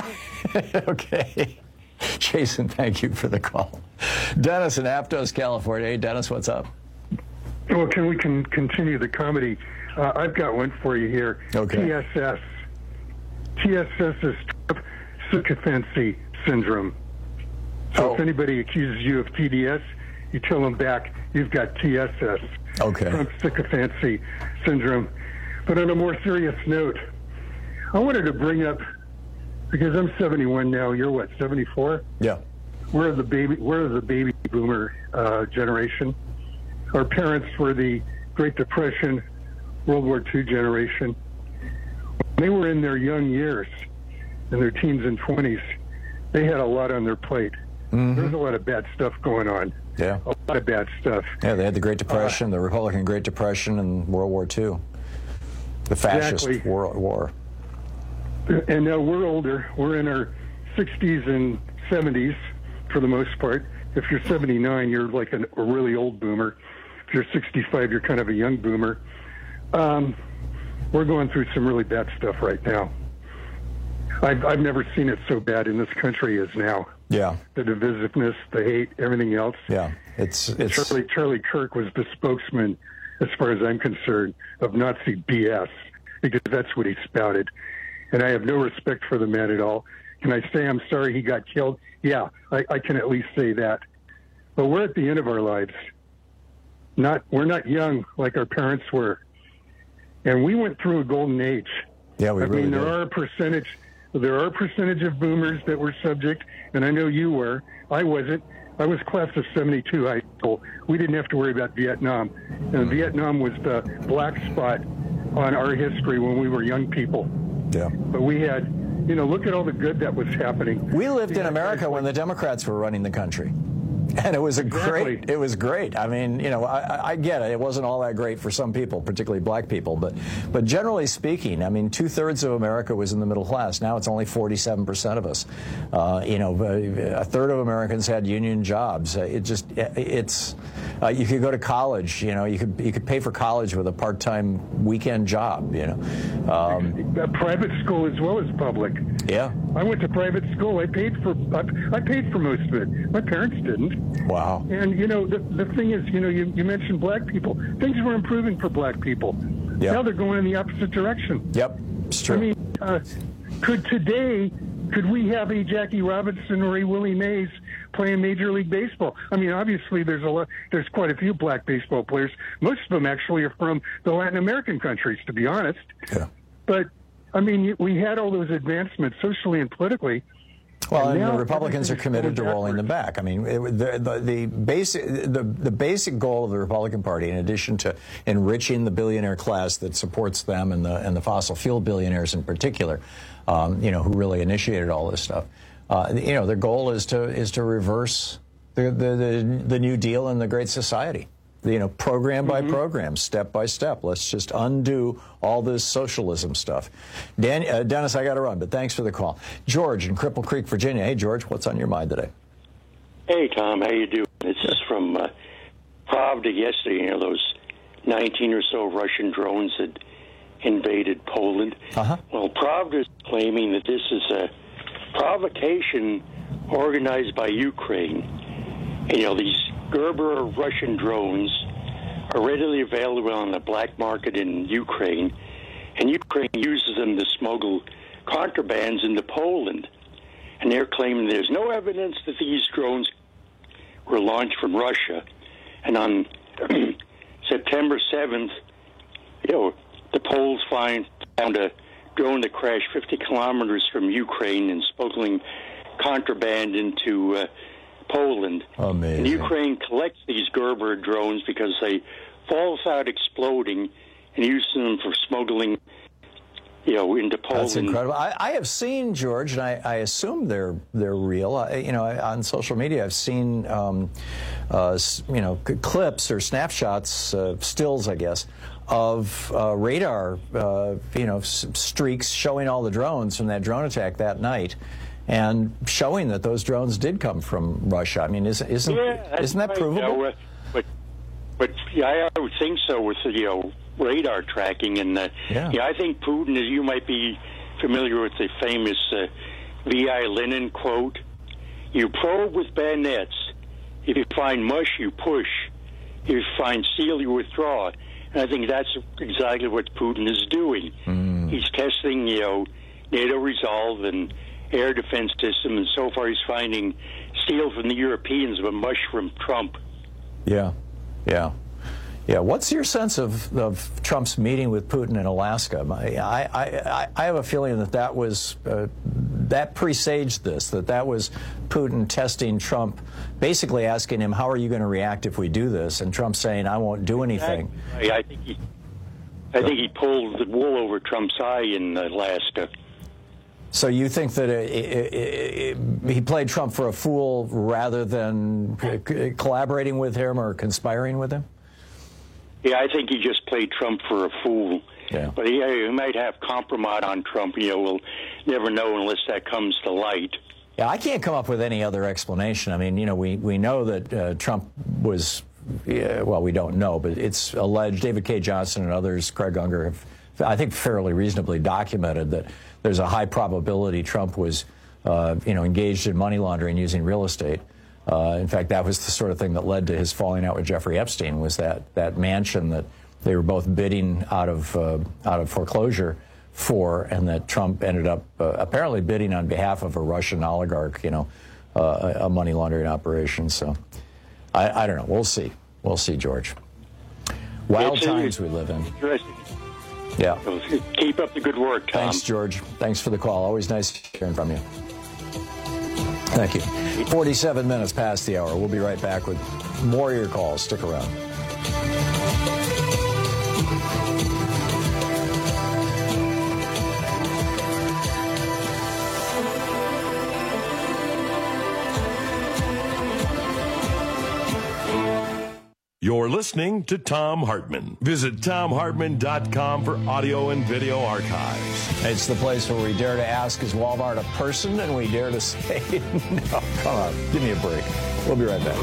Okay. Jason, thank you for the call. Dennis in Aptos, California. Hey, Dennis, what's up? Well, can we can continue the comedy? Uh, I've got one for you here. Okay. T S S. T S S is Trump sycophancy syndrome. So oh. if anybody accuses you of T D S, you tell them back, you've got T S S. Okay. Trump sycophancy syndrome. But on a more serious note, I wanted to bring up, because I'm seventy-one now. You're what, seventy-four? Yeah. We're the baby. We're the baby boomer uh, generation. Our parents were the Great Depression, World War Two generation. When they were in their young years, in their teens and twenties, they had a lot on their plate. Mm-hmm. There was a lot of bad stuff going on. Yeah. A lot of bad stuff. Yeah, they had the Great Depression, uh, the Republican Great Depression, and World War Two. The fascist exactly. war. war. And now we're older. We're in our sixties and seventies for the most part. If you're seventy-nine, you're like an, a really old boomer. If you're sixty-five, you're kind of a young boomer. Um, we're going through some really bad stuff right now. I've, I've never seen it so bad in this country as now. Yeah. The divisiveness, the hate, everything else. Yeah. It's, it's... Charlie, Charlie Kirk was the spokesman, as far as I'm concerned, of Nazi B S, because that's what he spouted. And I have no respect for the man at all. Can I say I'm sorry he got killed? Yeah, I, I can at least say that. But we're at the end of our lives. Not we're not young like our parents were. And we went through a golden age. Yeah, we I really mean, there did. are a percentage there are a percentage of boomers that were subject, and I know you were. I wasn't. I was class of seventy-two high school. We didn't have to worry about Vietnam. And mm. Vietnam was the black spot on our history when we were young people. Yeah. But we had, you know, look at all the good that was happening. We lived in America when the Democrats were running the country. And it was a exactly. great, it was great. I mean, you know, I, I get it. It wasn't all that great for some people, particularly black people. But, but generally speaking, I mean, two thirds of America was in the middle class. Now it's only forty-seven percent of us. Uh, you know, a third of Americans had union jobs. It just, it's, uh, you could go to college. You know, you could you could pay for college with a part-time weekend job. You know, um, private school as well as public. Yeah, I went to private school. I paid for I, I paid for most of it. My parents didn't. Wow. And, you know, the, the thing is, you know, you, you mentioned black people. Things were improving for black people. Yep. Now they're going in the opposite direction. Yep, it's true. I mean, uh, could today, could we have a Jackie Robinson or a Willie Mays playing Major League Baseball? I mean, obviously there's a lot, there's quite a few black baseball players. Most of them actually are from the Latin American countries, to be honest. Yeah. But, I mean, we had all those advancements socially and politically. Well, and, and the Republicans are committed to rolling them back. I mean, it, the, the, the basic the, the basic goal of the Republican Party, in addition to enriching the billionaire class that supports them and the and the fossil fuel billionaires in particular, um, you know, who really initiated all this stuff, uh, you know, their goal is to is to reverse the the the, the New Deal and the Great Society. You know, program by mm-hmm. program, step by step. Let's just undo all this socialism stuff. Dan, uh, Dennis, I got to run, but thanks for the call. George in Cripple Creek, Virginia. Hey, George, what's on your mind today? Hey, Tom, how you doing? This is from uh, Pravda yesterday. You know, those nineteen or so Russian drones that invaded Poland. Uh-huh. Well, Pravda is claiming that this is a provocation organized by Ukraine. And, you know, these Gerber Russian drones are readily available on the black market in Ukraine, and Ukraine uses them to smuggle contrabands into Poland. And they're claiming there's no evidence that these drones were launched from Russia. And on September seventh, you know, the Poles find, found a drone that crashed fifty kilometers from Ukraine and smuggling contraband into uh, Poland. Amazing. And Ukraine collects these Gerber drones because they fall without exploding and uses them for smuggling, you know, into Poland. That's incredible. I, I have seen, George, and I, I assume they're they're real. I, you know, on social media, I've seen, um, uh, you know, c- clips or snapshots, uh, stills, I guess, of uh, radar, uh, you know, s- streaks showing all the drones from that drone attack that night, and showing that those drones did come from Russia. I mean, isn't isn't, yeah, isn't that right, provable? You know, uh, but but yeah, I would think so with the, you know, radar tracking. And uh, yeah. yeah, I think Putin, as you might be familiar with the famous uh, V I Lenin quote, you probe with bayonets. If you find mush, you push. If you find steel, you withdraw. And I think that's exactly what Putin is doing. Mm. He's testing, you know, NATO Resolve and air defense system, and so far he's finding steel from the Europeans, but mush from Trump. Yeah, yeah. Yeah, what's your sense of, of Trump's meeting with Putin in Alaska? I, I, I, I have a feeling that that was, uh, that presaged this, that that was Putin testing Trump, basically asking him, how are you going to react if we do this? And Trump saying, I won't do anything. Exactly. I think he, I think he pulled the wool over Trump's eye in Alaska. So you think that it, it, it, it, he played Trump for a fool rather than c- collaborating with him or conspiring with him? Yeah, I think he just played Trump for a fool. Yeah. But he, he might have compromise on Trump. You know, we'll never know unless that comes to light. Yeah, I can't come up with any other explanation. I mean, you know, we, we know that uh, Trump was, yeah, well, we don't know, but it's alleged, David K. Johnson and others, Craig Unger, have, I think, fairly reasonably documented that there's a high probability Trump was, uh, you know, engaged in money laundering using real estate. Uh, in fact, that was the sort of thing that led to his falling out with Jeffrey Epstein, was that, that mansion that they were both bidding out of uh, out of foreclosure for, and that Trump ended up uh, apparently bidding on behalf of a Russian oligarch, you know, uh, a money laundering operation. So I, I don't know. We'll see. We'll see, George. Wild It's times we live in. Interesting. Yeah. So keep up the good work, Tom. Thanks, George. Thanks for the call. Always nice hearing from you. Thank you. forty-seven minutes past the hour. We'll be right back with more of your calls. Stick around. You're listening to Thom Hartmann. Visit Thom Hartmann dot com for audio and video archives. It's the place where we dare to ask, is Walmart a person? And we dare to say, no, come on, give me a break. We'll be right back.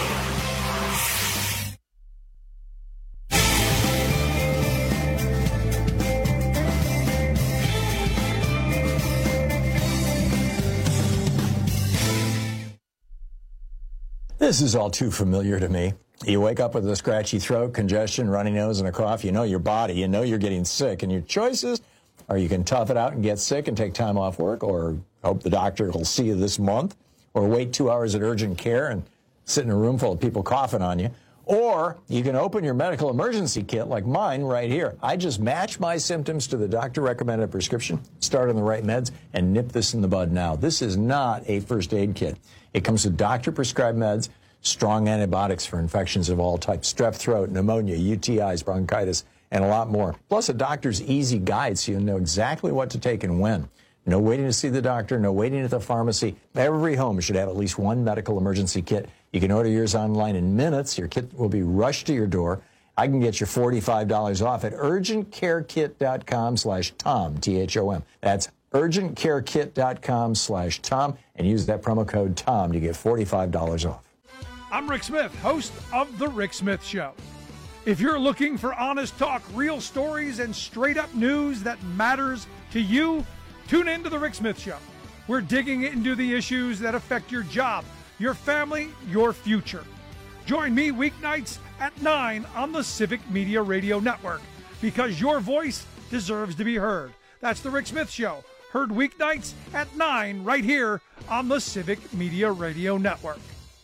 This is all too familiar to me. You wake up with a scratchy throat, congestion, runny nose, and a cough. You know your body. You know you're getting sick. And your choices are you can tough it out and get sick and take time off work, or hope the doctor will see you this month, or wait two hours at urgent care and sit in a room full of people coughing on you. Or you can open your medical emergency kit like mine right here. I just match my symptoms to the doctor-recommended prescription, start on the right meds, and nip this in the bud now. This is not a first aid kit. It comes with doctor-prescribed meds, strong antibiotics for infections of all types, strep throat, pneumonia, U T Is, bronchitis, and a lot more. Plus a doctor's easy guide so you know exactly what to take and when. No waiting to see the doctor, no waiting at the pharmacy. Every home should have at least one medical emergency kit. You can order yours online in minutes. Your kit will be rushed to your door. I can get you forty-five dollars off at urgent care kit dot com slash Tom, T H O M. That's urgentcarekit.com slash Tom and use that promo code Tom to get forty-five dollars off. I'm Rick Smith, host of The Rick Smith Show. If you're looking for honest talk, real stories, and straight-up news that matters to you, tune in to The Rick Smith Show. We're digging into the issues that affect your job, your family, your future. Join me weeknights at nine on the Civic Media Radio Network, because your voice deserves to be heard. That's The Rick Smith Show, heard weeknights at nine right here on the Civic Media Radio Network.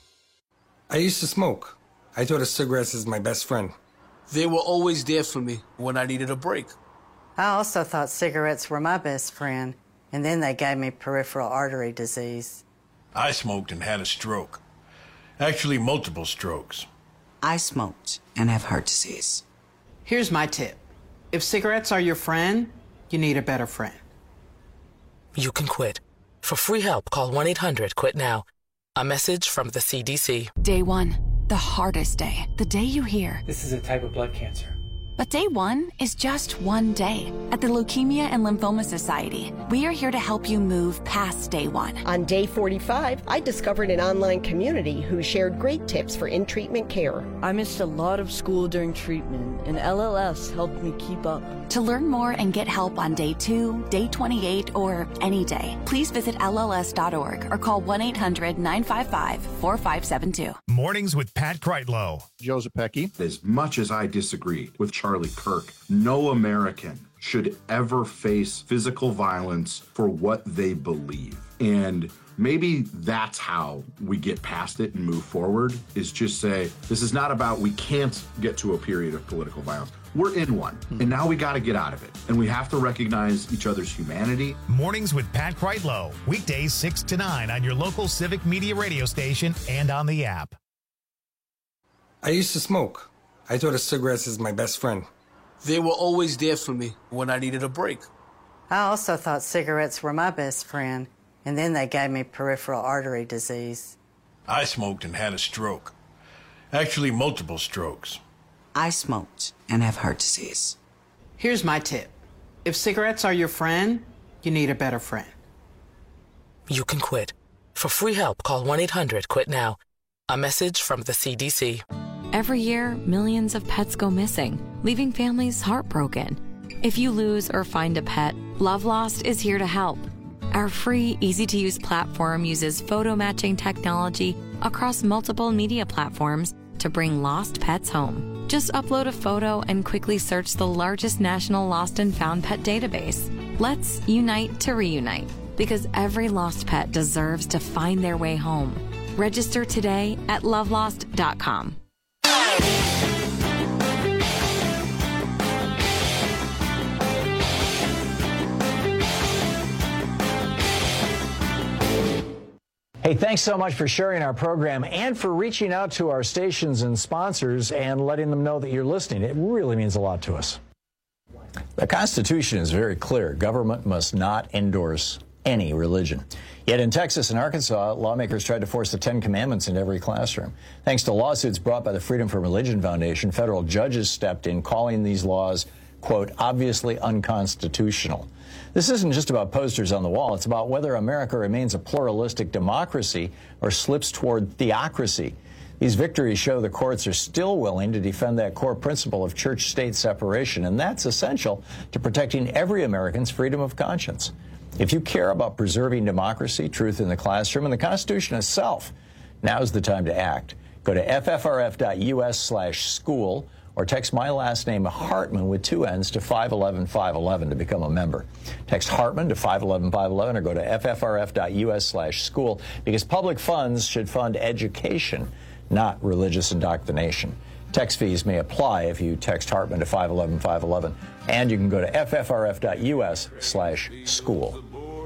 I used to smoke. I thought of cigarettes as my best friend. They were always there for me when I needed a break. I also thought cigarettes were my best friend, and then they gave me peripheral artery disease. I smoked and had a stroke. Actually, multiple strokes. I smoked and have heart disease. Here's my tip. If cigarettes are your friend, you need a better friend. You can quit. For free help, call one eight hundred quit now. A message from the C D C. Day one, the hardest day. The day you hear, this is a type of blood cancer. But day one is just one day. At the Leukemia and Lymphoma Society, we are here to help you move past day one. On day forty-five, I discovered an online community who shared great tips for in-treatment care. I missed a lot of school during treatment, and L L S helped me keep up. To learn more and get help on day two, day twenty-eight, or any day, please visit L L S dot org or call one eight hundred nine five five four five seven two. Mornings with Pat Kreitlow. Joe Zepecki. As much as I disagree with Charlie Kirk, no American should ever face physical violence for what they believe. And maybe that's how we get past it and move forward, is just say, this is not about we can't get to a period of political violence. We're in one, and now we got to get out of it. And we have to recognize each other's humanity. Mornings with Pat Kreitlow. Weekdays six to nine on your local Civic Media radio station and on the app. I used to smoke. I thought of cigarettes as my best friend. They were always there for me when I needed a break. I also thought cigarettes were my best friend, and then they gave me peripheral artery disease. I smoked and had a stroke. Actually, multiple strokes. I smoked and have heart disease. Here's my tip. If cigarettes are your friend, you need a better friend. You can quit. For free help, call one eight hundred quit now. A message from the C D C. Every year, millions of pets go missing, leaving families heartbroken. If you lose or find a pet, Love Lost is here to help. Our free, easy-to-use platform uses photo matching technology across multiple media platforms to bring lost pets home. Just upload a photo and quickly search the largest national lost and found pet database. Let's unite to reunite, because every lost pet deserves to find their way home. Register today at love lost dot com. Hey, thanks so much for sharing our program and for reaching out to our stations and sponsors and letting them know that you're listening. It really means a lot to us. The Constitution is very clear. Government must not endorse any religion. Yet in Texas and Arkansas, lawmakers tried to force the Ten Commandments into every classroom. Thanks to lawsuits brought by the Freedom from Religion Foundation, federal judges stepped in, calling these laws, quote, obviously unconstitutional. This isn't just about posters on the wall. It's about whether America remains a pluralistic democracy or slips toward theocracy. These victories show the courts are still willing to defend that core principle of church-state separation, and that's essential to protecting every American's freedom of conscience. If you care about preserving democracy, truth in the classroom, and the Constitution itself, now's the time to act. Go to f f r f dot u s slash school or text my last name, Hartman, with two N's to five one one five one one to become a member. Text Hartman to five one one five one one or go to f f r f dot u s slash school, because public funds should fund education, not religious indoctrination. Text fees may apply if you text Hartman to five one one five one one. And you can go to f f r f dot u s slash school.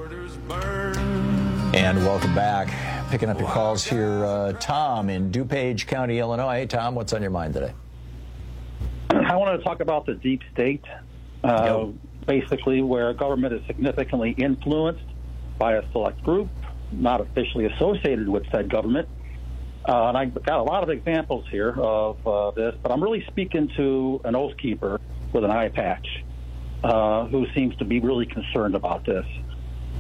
And welcome back. Picking up your calls here, uh, Tom in DuPage County, Illinois. Hey, Tom, what's on your mind today? I want to talk about the deep state, uh, basically where government is significantly influenced by a select group, not officially associated with said government. Uh, and I've got a lot of examples here of uh, this, but I'm really speaking to an oath keeper with an eye patch uh, who seems to be really concerned about this.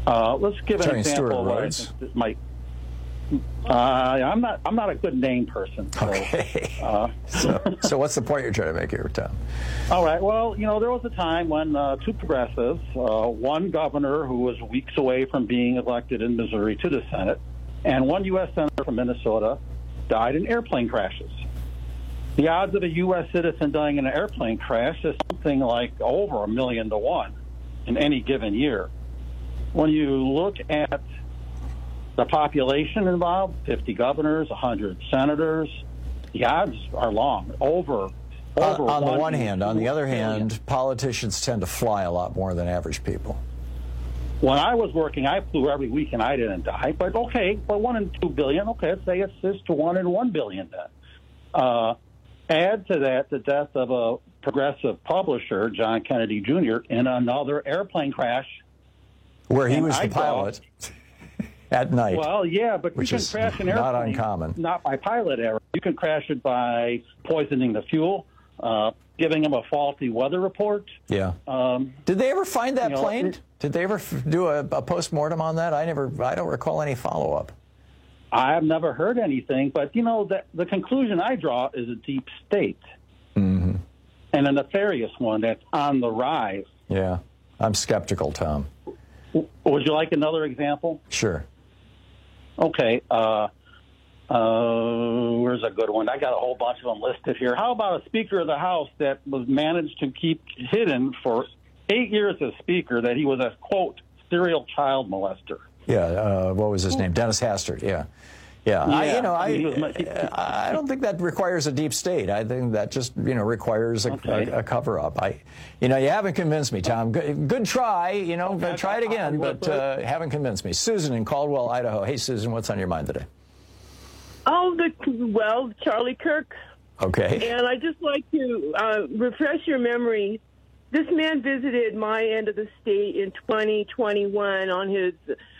Uh, let's give an Attorney example Stewart of what I Rhodes. think this might. Uh, I'm not. I'm not a good name person. So, Okay. Uh, so, so what's the point you're trying to make here, Tom? all right. Well, you know, there was a time when uh, two progressives, uh, one governor who was weeks away from being elected in Missouri to the Senate, and one U S senator from Minnesota, died in airplane crashes. The odds of a U S citizen dying in an airplane crash is something like over a million to one in any given year. When you look at the population involved, fifty governors, one hundred senators, the odds are long, over, over On, on the one one hand. On the other billion. hand, politicians tend to fly a lot more than average people. When I was working, I flew every week and I didn't die. But okay, but one in two billion, okay, let's say it's just to one in one billion then. Uh, add to that the death of a progressive publisher, John Kennedy Junior, in another airplane crash. Where he And was I the pilot at night. Well, yeah, but which you can is crash an not airplane, uncommon. not by pilot error. You can crash it by poisoning the fuel, uh, giving them a faulty weather report. Yeah. Um, Did they ever find that you know, plane? it- Did they ever f- do a, a post-mortem on that? I never. I don't recall any follow-up. I've never heard anything, but you know that the conclusion I draw is a deep state Mm-hmm. and a nefarious one that's on the rise. Yeah. I'm skeptical, Tom. W- Would you like another example? Sure. Okay. Uh, uh, where's a good one? I got a whole bunch of them listed here. How about a Speaker of the House that was managed to keep hidden for eight years as Speaker that he was a, quote, serial child molester? Yeah. Uh, what was his name? Dennis Hastert. Yeah. Yeah. I, Yeah, you know, I, he was my- he- I don't think that requires a deep state. I think that just, you know, requires a, Okay. a, a cover-up. I, you know, you haven't convinced me, Tom. Good, good try. You know, Okay. try it again, I- I- but uh, haven't convinced me. Susan in Caldwell, Idaho. Hey, Susan, what's on your mind today? Oh, the, well, Charlie Kirk. Okay. And I'd just like to uh, refresh your memory. This man visited my end of the state in twenty twenty-one on his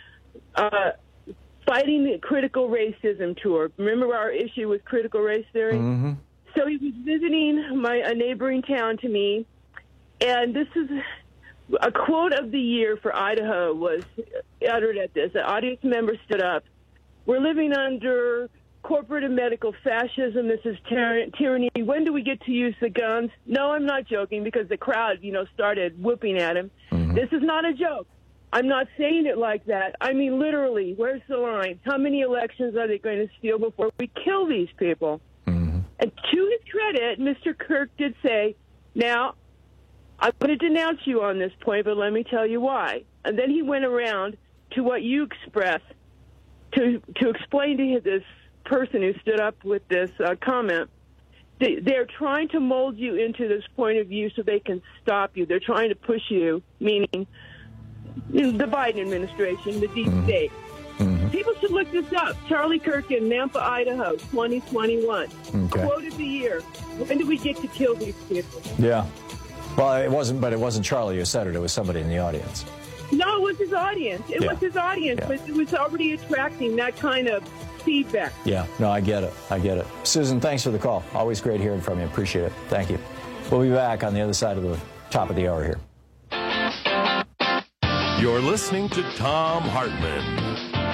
uh, Fighting the Critical Racism tour. Remember our issue with critical race theory? Mm-hmm. So he was visiting my a neighboring town to me, and this is a quote of the year for Idaho was uttered at this. An audience member stood up. We're living under corporate and medical fascism. This is tyr- tyranny. When do we get to use the guns? No, I'm not joking, because the crowd, you know, started whooping at him. Mm-hmm. This is not a joke. I'm not saying it like that. I mean, literally, where's the line? How many elections are they going to steal before we kill these people? Mm-hmm. And to his credit, Mister Kirk did say, now, I'm going to denounce you on this point, but let me tell you why. And then he went around to what you expressed to to explain to this person who stood up with this uh, comment. They, they're trying to mold you into this point of view so they can stop you. They're trying to push you, meaning the Biden administration, the deep Mm-hmm. state. Mm-hmm. People should look this up. Charlie Kirk in Nampa, Idaho, twenty twenty-one. Okay. Quote of the year. When do we get to kill these people? Yeah. Well, it wasn't, but it wasn't Charlie who said it. It was somebody in the audience. No, it was his audience. It Yeah. was his audience, Yeah. but it was already attracting that kind of feedback. Yeah. No, I get it. I get it. Susan, thanks for the call. Always great hearing from you. Appreciate it. Thank you. We'll be back on the other side of the top of the hour here. You're listening to Thom Hartmann.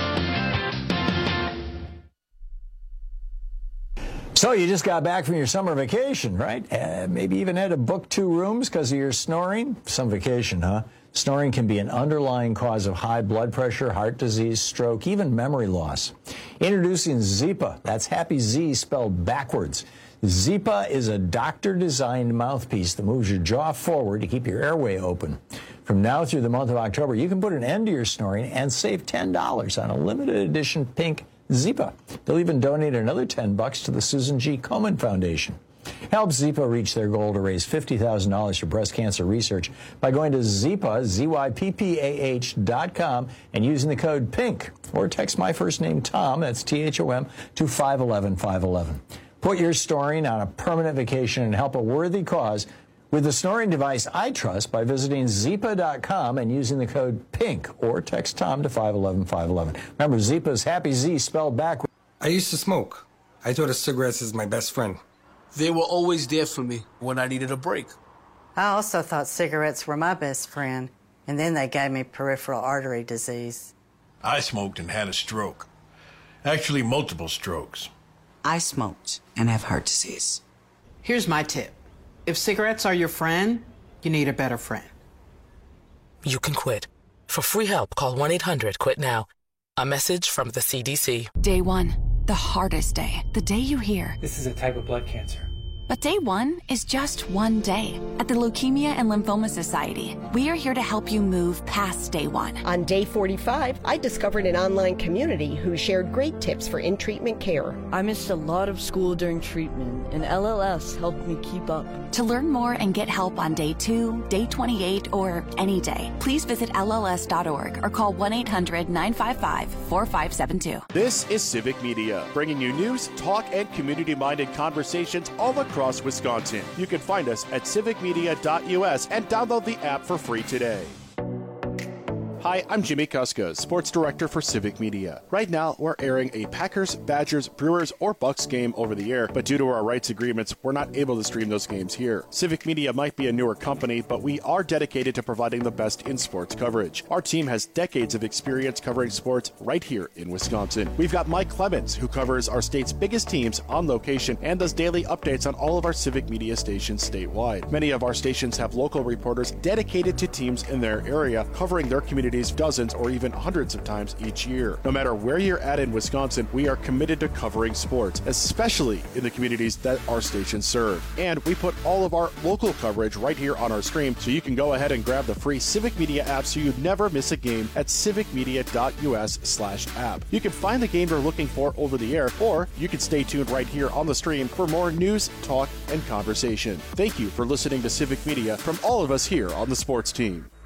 So you just got back from your summer vacation, right? Uh, maybe even had to book two rooms because of your snoring? Some vacation, huh? Snoring can be an underlying cause of high blood pressure, heart disease, stroke, even memory loss. Introducing Zypa. That's Happy Z spelled backwards. Zypa is a doctor-designed mouthpiece that moves your jaw forward to keep your airway open. From now through the month of October, you can put an end to your snoring and save ten dollars on a limited edition pink Zypa. They'll even donate another ten bucks to the Susan G. Komen Foundation. Help Zypa reach their goal to raise fifty thousand dollars for breast cancer research by going to Zypa, Z Y P P A H dot com and using the code PINK. Or text my first name, Tom, that's T H O M, to five one one five one one. Put your snoring on a permanent vacation and help a worthy cause with the snoring device I trust by visiting Zypa dot com and using the code PINK, or text Tom to five one one five one one. Remember, Zypa's Happy Z spelled backwards. I used to smoke. I thought of cigarettes as my best friend. They were always there for me when I needed a break. I also thought cigarettes were my best friend, and then they gave me peripheral artery disease. I smoked and had a stroke. Actually, multiple strokes. I smoked and have heart disease. Here's my tip. If cigarettes are your friend, you need a better friend. You can quit. For free help, call one eight hundred quit now. A message from the C D C. Day one, the hardest day. The day you hear, this is a type of blood cancer. But day one is just one day. At the Leukemia and Lymphoma Society, we are here to help you move past day one. On day forty-five, I discovered an online community who shared great tips for in-treatment care. I missed a lot of school during treatment, and L L S helped me keep up. To learn more and get help on day two, day twenty-eight, or any day, please visit L L S dot org or call one eight hundred nine five five four five seven two. This is Civic Media, bringing you news, talk, and community-minded conversations all across Wisconsin. You can find us at civic media dot U S and download the app for free today. Hi, I'm Jimmy Kuska, Sports Director for Civic Media. Right now, we're airing a Packers, Badgers, Brewers, or Bucks game over the air, but due to our rights agreements, we're not able to stream those games here. Civic Media might be a newer company, but we are dedicated to providing the best in sports coverage. Our team has decades of experience covering sports right here in Wisconsin. We've got Mike Clemens, who covers our state's biggest teams on location and does daily updates on all of our Civic Media stations statewide. Many of our stations have local reporters dedicated to teams in their area, covering their community dozens or even hundreds of times each year. No matter where you're at in Wisconsin, we are committed to covering sports, especially in the communities that our stations serve. And we put all of our local coverage right here on our stream, so you can go ahead and grab the free Civic Media app so you never miss a game at civic media dot U S slash app. You can find the game you're looking for over the air, or you can stay tuned right here on the stream for more news, talk, and conversation. Thank you for listening to Civic Media from all of us here on the sports team.